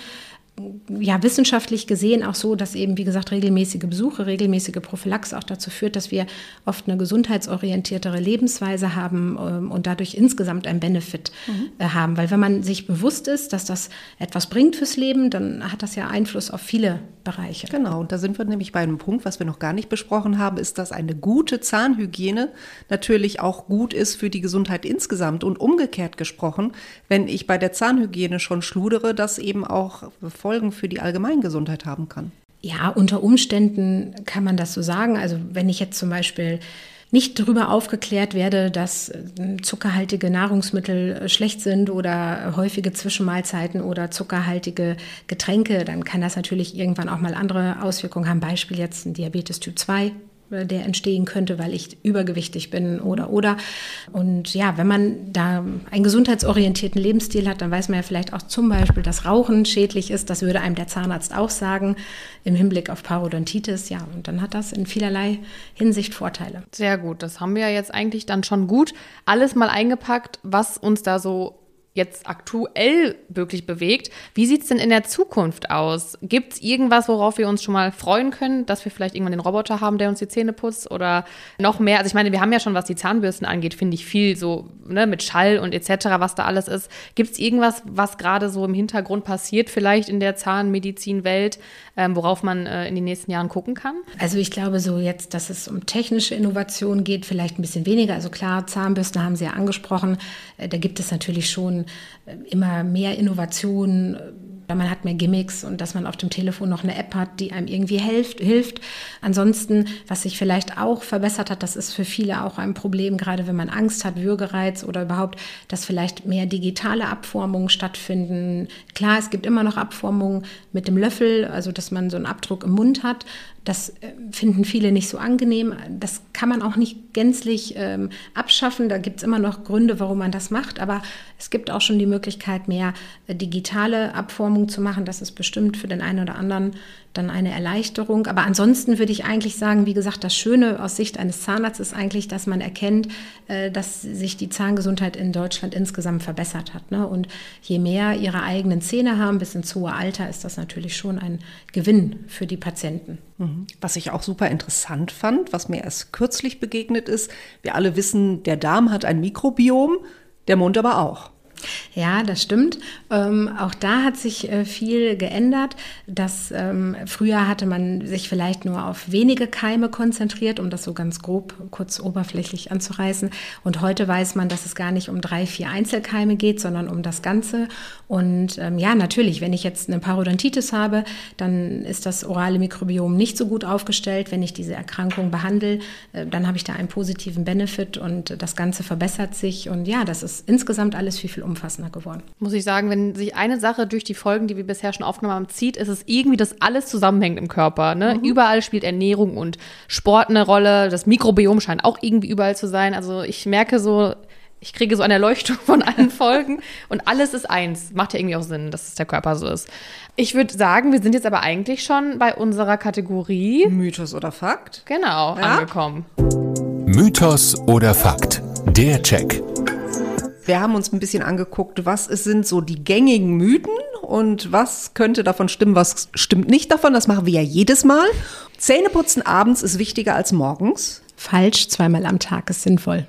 ja, wissenschaftlich gesehen auch so, dass eben, wie gesagt, regelmäßige Besuche, regelmäßige Prophylaxe auch dazu führt, dass wir oft eine gesundheitsorientiertere Lebensweise haben und dadurch insgesamt einen Benefit haben. Weil wenn man sich bewusst ist, dass das etwas bringt fürs Leben, dann hat das ja Einfluss auf viele Bereiche. Genau, und da sind wir nämlich bei einem Punkt, was wir noch gar nicht besprochen haben, ist, dass eine gute Zahnhygiene natürlich auch gut ist für die Gesundheit insgesamt und umgekehrt gesprochen, wenn ich bei der Zahnhygiene schon schludere, dass eben auch Folgen für die Allgemeingesundheit haben kann. Ja, unter Umständen kann man das so sagen. Also wenn ich jetzt zum Beispiel nicht darüber aufgeklärt werde, dass zuckerhaltige Nahrungsmittel schlecht sind oder häufige Zwischenmahlzeiten oder zuckerhaltige Getränke, dann kann das natürlich irgendwann auch mal andere Auswirkungen haben. Beispiel jetzt ein Diabetes Typ 2. Der entstehen könnte, weil ich übergewichtig bin oder. Und ja, wenn man da einen gesundheitsorientierten Lebensstil hat, dann weiß man ja vielleicht auch zum Beispiel, dass Rauchen schädlich ist. Das würde einem der Zahnarzt auch sagen im Hinblick auf Parodontitis. Ja, und dann hat das in vielerlei Hinsicht Vorteile. Sehr gut, das haben wir ja jetzt eigentlich dann schon gut alles mal eingepackt, was uns da so jetzt aktuell wirklich bewegt. Wie sieht es denn in der Zukunft aus? Gibt es irgendwas, worauf wir uns schon mal freuen können, dass wir vielleicht irgendwann den Roboter haben, der uns die Zähne putzt oder noch mehr? Also ich meine, wir haben ja schon, was die Zahnbürsten angeht, finde ich viel so, ne, mit Schall und etc., was da alles ist. Gibt es irgendwas, was gerade so im Hintergrund passiert, vielleicht in der Zahnmedizinwelt, worauf man in den nächsten Jahren gucken kann? Also ich glaube so jetzt, dass es um technische Innovation geht, vielleicht ein bisschen weniger. Also klar, Zahnbürsten haben Sie ja angesprochen. Da gibt es natürlich schon immer mehr Innovationen, man hat mehr Gimmicks und dass man auf dem Telefon noch eine App hat, die einem irgendwie hilft. Ansonsten, was sich vielleicht auch verbessert hat, das ist für viele auch ein Problem, gerade wenn man Angst hat, Würgereiz oder überhaupt, dass vielleicht mehr digitale Abformungen stattfinden. Klar, es gibt immer noch Abformungen mit dem Löffel, also dass man so einen Abdruck im Mund hat. Das finden viele nicht so angenehm. Das kann man auch nicht gänzlich abschaffen. Da gibt es immer noch Gründe, warum man das macht. Aber es gibt auch schon die Möglichkeit, mehr digitale Abformung zu machen. Das ist bestimmt für den einen oder anderen dann eine Erleichterung. Aber ansonsten würde ich eigentlich sagen, wie gesagt, das Schöne aus Sicht eines Zahnarztes ist eigentlich, dass man erkennt, dass sich die Zahngesundheit in Deutschland insgesamt verbessert hat, ne? Und je mehr ihre eigenen Zähne haben, bis ins hohe Alter, ist das natürlich schon ein Gewinn für die Patienten. Was ich auch super interessant fand, was mir erst kürzlich begegnet ist, wir alle wissen, der Darm hat ein Mikrobiom, der Mund aber auch. Ja, das stimmt. Auch da hat sich viel geändert. Früher hatte man sich vielleicht nur auf wenige Keime konzentriert, um das so ganz grob, kurz oberflächlich anzureißen. Und heute weiß man, dass es gar nicht um 3, 4 Einzelkeime geht, sondern um das Ganze. Und ja, natürlich, wenn ich jetzt eine Parodontitis habe, dann ist das orale Mikrobiom nicht so gut aufgestellt. Wenn ich diese Erkrankung behandle, dann habe ich da einen positiven Benefit und das Ganze verbessert sich. Und ja, das ist insgesamt alles viel, viel umfassender geworden. Muss ich sagen, wenn sich eine Sache durch die Folgen, die wir bisher schon aufgenommen haben, zieht, ist es irgendwie, dass alles zusammenhängt im Körper. Ne? Überall spielt Ernährung und Sport eine Rolle. Das Mikrobiom scheint auch irgendwie überall zu sein. Also ich merke so, ich kriege so eine Erleuchtung von allen Folgen und alles ist eins. Macht ja irgendwie auch Sinn, dass es der Körper so ist. Ich würde sagen, wir sind jetzt aber eigentlich schon bei unserer Kategorie Mythos oder Fakt? Genau, angekommen. Mythos oder Fakt? Der Check. Wir haben uns ein bisschen angeguckt, sind so die gängigen Mythen und was könnte davon stimmen, was stimmt nicht davon. Das machen wir ja jedes Mal. Zähneputzen abends ist wichtiger als morgens. Falsch, 2-mal am Tag ist sinnvoll.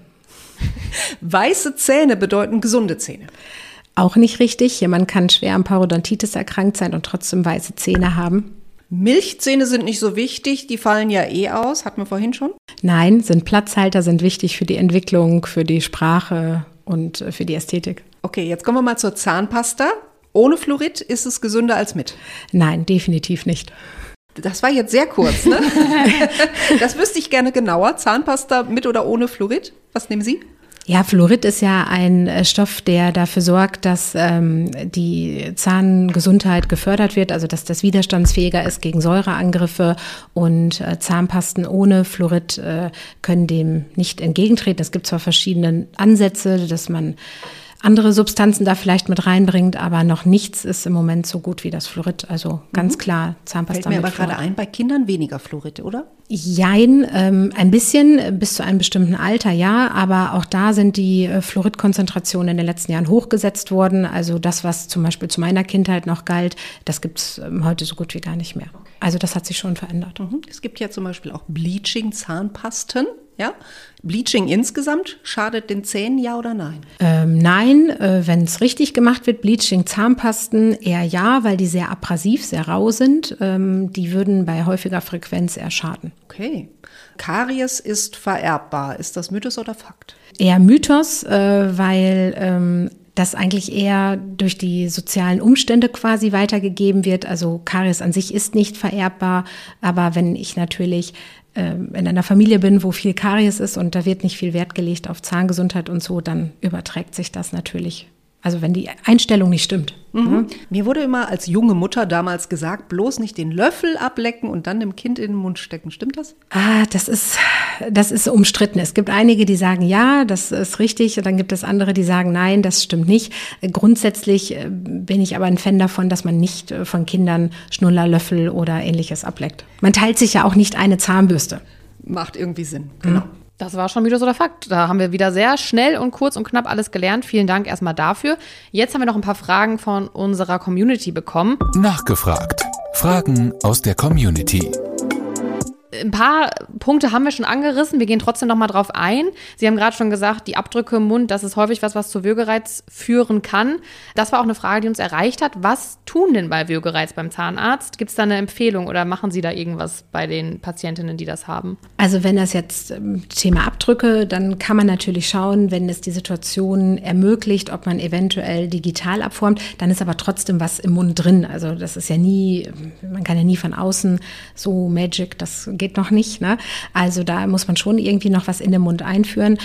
Weiße Zähne bedeuten gesunde Zähne. Auch nicht richtig. Man kann schwer an Parodontitis erkrankt sein und trotzdem weiße Zähne haben. Milchzähne sind nicht so wichtig, die fallen ja eh aus, hatten wir vorhin schon. Nein, sind Platzhalter, sind wichtig für die Entwicklung, für die Sprache und für die Ästhetik. Okay, jetzt kommen wir mal zur Zahnpasta. Ohne Fluorid ist es gesünder als mit? Nein, definitiv nicht. Das war jetzt sehr kurz, ne? Das wüsste ich gerne genauer. Zahnpasta mit oder ohne Fluorid? Was nehmen Sie? Ja, Fluorid ist ja ein Stoff, der dafür sorgt, dass die Zahngesundheit gefördert wird, also dass das widerstandsfähiger ist gegen Säureangriffe, und Zahnpasten ohne Fluorid können dem nicht entgegentreten. Es gibt zwar verschiedene Ansätze, dass man andere Substanzen da vielleicht mit reinbringt, aber noch nichts ist im Moment so gut wie das Fluorid. Also ganz klar Zahnpasta Fällt mir mit aber Fluorid. gerade ein, bei Kindern weniger Fluorid, oder? Jein, ein bisschen bis zu einem bestimmten Alter, ja, aber auch da sind die Fluoridkonzentrationen in den letzten Jahren hochgesetzt worden. Also das, was zum Beispiel zu meiner Kindheit noch galt, das gibt es heute so gut wie gar nicht mehr. Also das hat sich schon verändert. Es gibt ja zum Beispiel auch Bleaching-Zahnpasten. Ja? Bleaching insgesamt schadet den Zähnen, ja oder nein? Nein, wenn es richtig gemacht wird, Bleaching-Zahnpasten eher ja, weil die sehr abrasiv, sehr rau sind. Die würden bei häufiger Frequenz eher schaden. Okay. Karies ist vererbbar. Ist das Mythos oder Fakt? Eher Mythos, weil das eigentlich eher durch die sozialen Umstände quasi weitergegeben wird. Also Karies an sich ist nicht vererbbar, aber wenn ich natürlich in einer Familie bin, wo viel Karies ist und da wird nicht viel Wert gelegt auf Zahngesundheit und so, dann überträgt sich das natürlich. Also wenn die Einstellung nicht stimmt. Mhm. Mir wurde immer als junge Mutter damals gesagt, bloß nicht den Löffel ablecken und dann dem Kind in den Mund stecken. Stimmt das? Das ist umstritten. Es gibt einige, die sagen, ja, das ist richtig. Und dann gibt es andere, die sagen, nein, das stimmt nicht. Grundsätzlich bin ich aber ein Fan davon, dass man nicht von Kindern Schnuller, Löffel oder Ähnliches ableckt. Man teilt sich ja auch nicht eine Zahnbürste. Macht irgendwie Sinn, genau. Das war schon Mythos oder Fakt. Da haben wir wieder sehr schnell und kurz und knapp alles gelernt. Vielen Dank erstmal dafür. Jetzt haben wir noch ein paar Fragen von unserer Community bekommen. Nachgefragt. Fragen aus der Community. Ein paar Punkte haben wir schon angerissen. Wir gehen trotzdem noch mal drauf ein. Sie haben gerade schon gesagt, die Abdrücke im Mund, das ist häufig was zu Würgereiz führen kann. Das war auch eine Frage, die uns erreicht hat. Was tun denn bei Würgereiz beim Zahnarzt? Gibt es da eine Empfehlung oder machen Sie da irgendwas bei den Patientinnen, die das haben? Also wenn das jetzt Thema Abdrücke, dann kann man natürlich schauen, wenn es die Situation ermöglicht, ob man eventuell digital abformt, dann ist aber trotzdem was im Mund drin. Also das ist ja nie, man kann ja nie von außen so Magic, das geht noch nicht, ne? Also da muss man schon irgendwie noch was in den Mund einführen.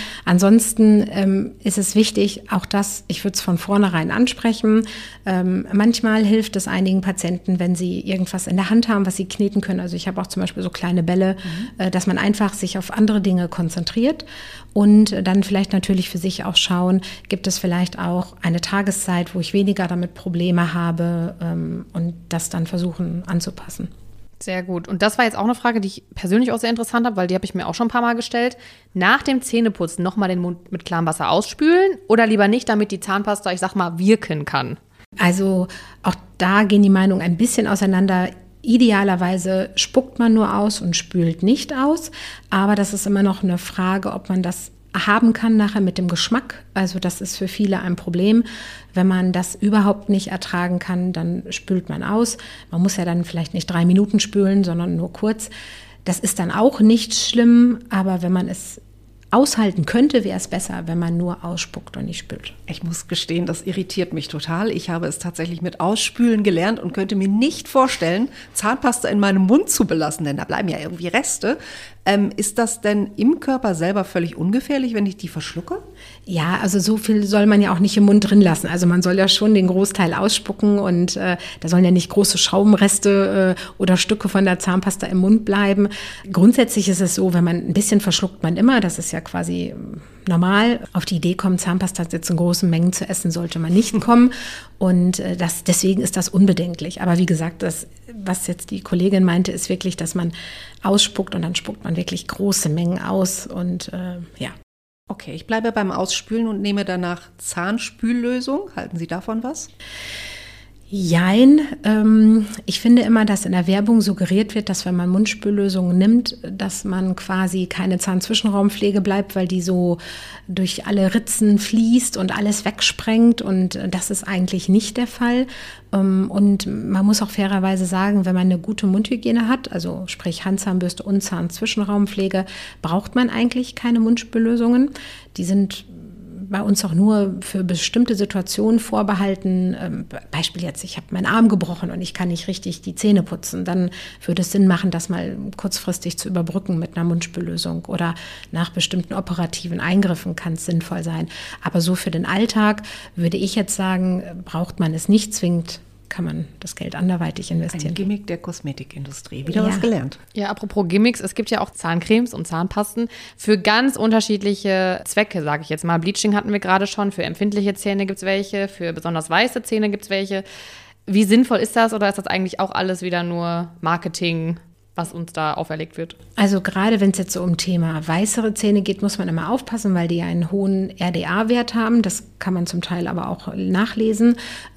Ansonsten ist es wichtig, auch das, ich würde es von vornherein ansprechen. Manchmal hilft es einigen Patienten, wenn sie irgendwas in der Hand haben, was sie kneten können. Also ich habe auch zum Beispiel so kleine Bälle, dass man einfach sich auf andere Dinge konzentriert und dann vielleicht natürlich für sich auch schauen, gibt es vielleicht auch eine Tageszeit, wo ich weniger damit Probleme habe, und das dann versuchen anzupassen. Sehr gut. Und das war jetzt auch eine Frage, die ich persönlich auch sehr interessant habe, weil die habe ich mir auch schon ein paar Mal gestellt. Nach dem Zähneputzen nochmal den Mund mit klarem Wasser ausspülen oder lieber nicht, damit die Zahnpasta, ich sag mal, wirken kann? Also auch da gehen die Meinungen ein bisschen auseinander. Idealerweise spuckt man nur aus und spült nicht aus. Aber das ist immer noch eine Frage, ob man das haben kann nachher mit dem Geschmack. Also das ist für viele ein Problem. Wenn man das überhaupt nicht ertragen kann, dann spült man aus. Man muss ja dann vielleicht nicht 3 Minuten spülen, sondern nur kurz. Das ist dann auch nicht schlimm, aber wenn man es aushalten könnte, wäre es besser, wenn man nur ausspuckt und nicht spült. Ich muss gestehen, das irritiert mich total. Ich habe es tatsächlich mit Ausspülen gelernt und könnte mir nicht vorstellen, Zahnpasta in meinem Mund zu belassen, denn da bleiben ja irgendwie Reste. Ist das denn im Körper selber völlig ungefährlich, wenn ich die verschlucke? Ja, also so viel soll man ja auch nicht im Mund drin lassen. Also man soll ja schon den Großteil ausspucken und da sollen ja nicht große Schraubenreste oder Stücke von der Zahnpasta im Mund bleiben. Grundsätzlich ist es so, wenn man ein bisschen verschluckt man immer, das ist ja quasi normal. Auf die Idee kommen, Zahnpasta jetzt in großen Mengen zu essen, sollte man nicht kommen. Und deswegen ist das unbedenklich. Aber wie gesagt, das, was jetzt die Kollegin meinte, ist wirklich, dass man ausspuckt und dann spuckt man wirklich große Mengen aus und ja. Okay, ich bleibe beim Ausspülen und nehme danach Zahnspüllösung. Halten Sie davon was? Jein. Ich finde immer, dass in der Werbung suggeriert wird, dass wenn man Mundspüllösungen nimmt, dass man quasi keine Zahnzwischenraumpflege bleibt, weil die so durch alle Ritzen fließt und alles wegsprengt, und das ist eigentlich nicht der Fall. Und man muss auch fairerweise sagen, wenn man eine gute Mundhygiene hat, also sprich Handzahnbürste und Zahnzwischenraumpflege, braucht man eigentlich keine Mundspüllösungen. Die sind bei uns auch nur für bestimmte Situationen vorbehalten. Beispiel jetzt, ich habe meinen Arm gebrochen und ich kann nicht richtig die Zähne putzen. Dann würde es Sinn machen, das mal kurzfristig zu überbrücken mit einer Mundspüllösung, oder nach bestimmten operativen Eingriffen kann es sinnvoll sein. Aber so für den Alltag würde ich jetzt sagen, braucht man es nicht zwingend, kann man das Geld anderweitig investieren. Ein Gimmick der Kosmetikindustrie. Wieder was gelernt. Ja, apropos Gimmicks, es gibt ja auch Zahncremes und Zahnpasten für ganz unterschiedliche Zwecke, sage ich jetzt mal. Bleaching hatten wir gerade schon, für empfindliche Zähne gibt es welche, für besonders weiße Zähne gibt es welche. Wie sinnvoll ist das, oder ist das eigentlich auch alles wieder nur Marketing, was uns da auferlegt wird? Also gerade wenn es jetzt so um Thema weißere Zähne geht, muss man immer aufpassen, weil die einen hohen RDA-Wert haben. Das kann man zum Teil aber auch nachlesen.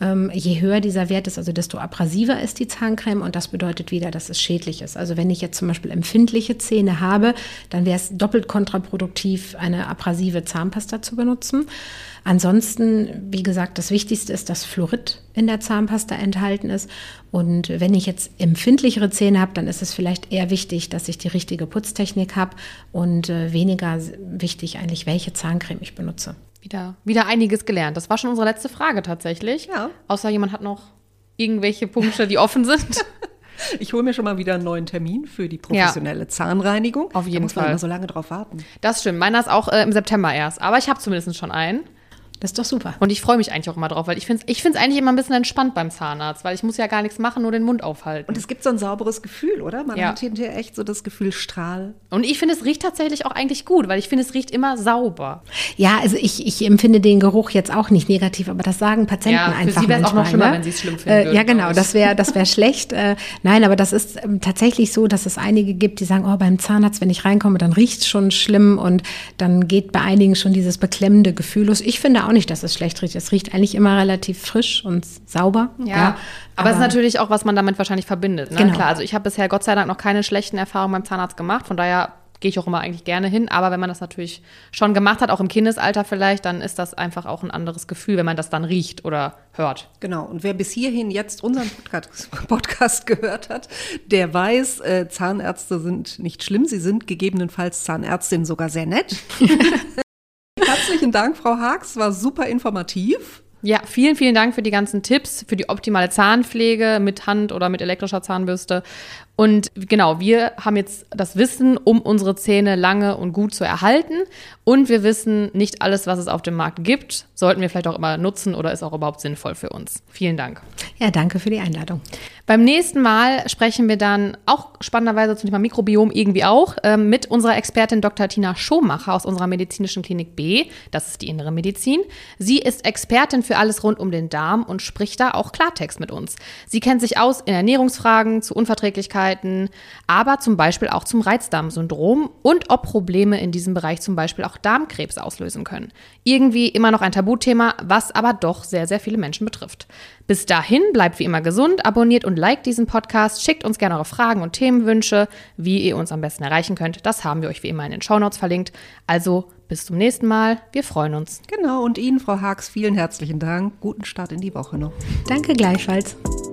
Je höher dieser Wert ist, also desto abrasiver ist die Zahncreme, und das bedeutet wieder, dass es schädlich ist. Also wenn ich jetzt zum Beispiel empfindliche Zähne habe, dann wäre es doppelt kontraproduktiv, eine abrasive Zahnpasta zu benutzen. Ansonsten, wie gesagt, das Wichtigste ist, dass Fluorid in der Zahnpasta enthalten ist. Und wenn ich jetzt empfindlichere Zähne habe, dann ist es vielleicht eher wichtig, dass ich die richtige Putztechnik habe, und weniger wichtig eigentlich, welche Zahncreme ich benutze. Wieder einiges gelernt. Das war schon unsere letzte Frage tatsächlich. Ja. Außer jemand hat noch irgendwelche Punkte, die offen sind. Ich hole mir schon mal wieder einen neuen Termin für die professionelle Zahnreinigung. Auf jeden da muss Fall. man immer so lange drauf warten. Das stimmt. Meiner ist auch im September erst. Aber ich habe zumindest schon einen. Das ist doch super. Und ich freue mich eigentlich auch immer drauf, weil ich finde es eigentlich immer ein bisschen entspannt beim Zahnarzt, weil ich muss ja gar nichts machen, nur den Mund aufhalten. Und es gibt so ein sauberes Gefühl, oder? Man Ja. hat hinterher echt so das Gefühl Strahl. Und ich finde, es riecht tatsächlich auch eigentlich gut, weil ich finde, es riecht immer sauber. Ja, also ich empfinde den Geruch jetzt auch nicht negativ, aber das sagen Patienten Ja, für einfach sie wäre es auch noch manchmal, schlimmer, ne? wenn sie es schlimm finden würden. Ja, genau, glaub ich. das wär schlecht. Nein, aber das ist tatsächlich so, dass es einige gibt, die sagen, oh, beim Zahnarzt, wenn ich reinkomme, dann riecht es schon schlimm, und dann geht bei einigen schon dieses beklemmende Gefühl los. Ich finde auch nicht, dass es schlecht riecht. Es riecht eigentlich immer relativ frisch und sauber. Ja, aber es ist natürlich auch, was man damit wahrscheinlich verbindet. Ne? Genau. Klar, also ich habe bisher Gott sei Dank noch keine schlechten Erfahrungen beim Zahnarzt gemacht, von daher gehe ich auch immer eigentlich gerne hin. Aber wenn man das natürlich schon gemacht hat, auch im Kindesalter vielleicht, dann ist das einfach auch ein anderes Gefühl, wenn man das dann riecht oder hört. Genau, und wer bis hierhin jetzt unseren Podcast gehört hat, der weiß, Zahnärzte sind nicht schlimm, sie sind gegebenenfalls Zahnärztinnen sogar sehr nett. Herzlichen Dank, Frau Haags, war super informativ. Ja, vielen, vielen Dank für die ganzen Tipps, für die optimale Zahnpflege mit Hand oder mit elektrischer Zahnbürste. Und genau, wir haben jetzt das Wissen, um unsere Zähne lange und gut zu erhalten. Und wir wissen, nicht alles, was es auf dem Markt gibt, sollten wir vielleicht auch immer nutzen oder ist auch überhaupt sinnvoll für uns. Vielen Dank. Ja, danke für die Einladung. Beim nächsten Mal sprechen wir dann auch spannenderweise zum Thema Mikrobiom irgendwie auch mit unserer Expertin Dr. Tina Schomacher aus unserer medizinischen Klinik B. Das ist die innere Medizin. Sie ist Expertin für alles rund um den Darm und spricht da auch Klartext mit uns. Sie kennt sich aus in Ernährungsfragen, zu Unverträglichkeiten, aber zum Beispiel auch zum Reizdarmsyndrom und ob Probleme in diesem Bereich zum Beispiel auch Darmkrebs auslösen können. Irgendwie immer noch ein Tabuthema, was aber doch sehr, sehr viele Menschen betrifft. Bis dahin bleibt wie immer gesund, abonniert und liked diesen Podcast, schickt uns gerne eure Fragen und Themenwünsche, wie ihr uns am besten erreichen könnt. Das haben wir euch wie immer in den Shownotes verlinkt. Also bis zum nächsten Mal, wir freuen uns. Genau, und Ihnen, Frau Haags, vielen herzlichen Dank. Guten Start in die Woche noch. Danke gleichfalls.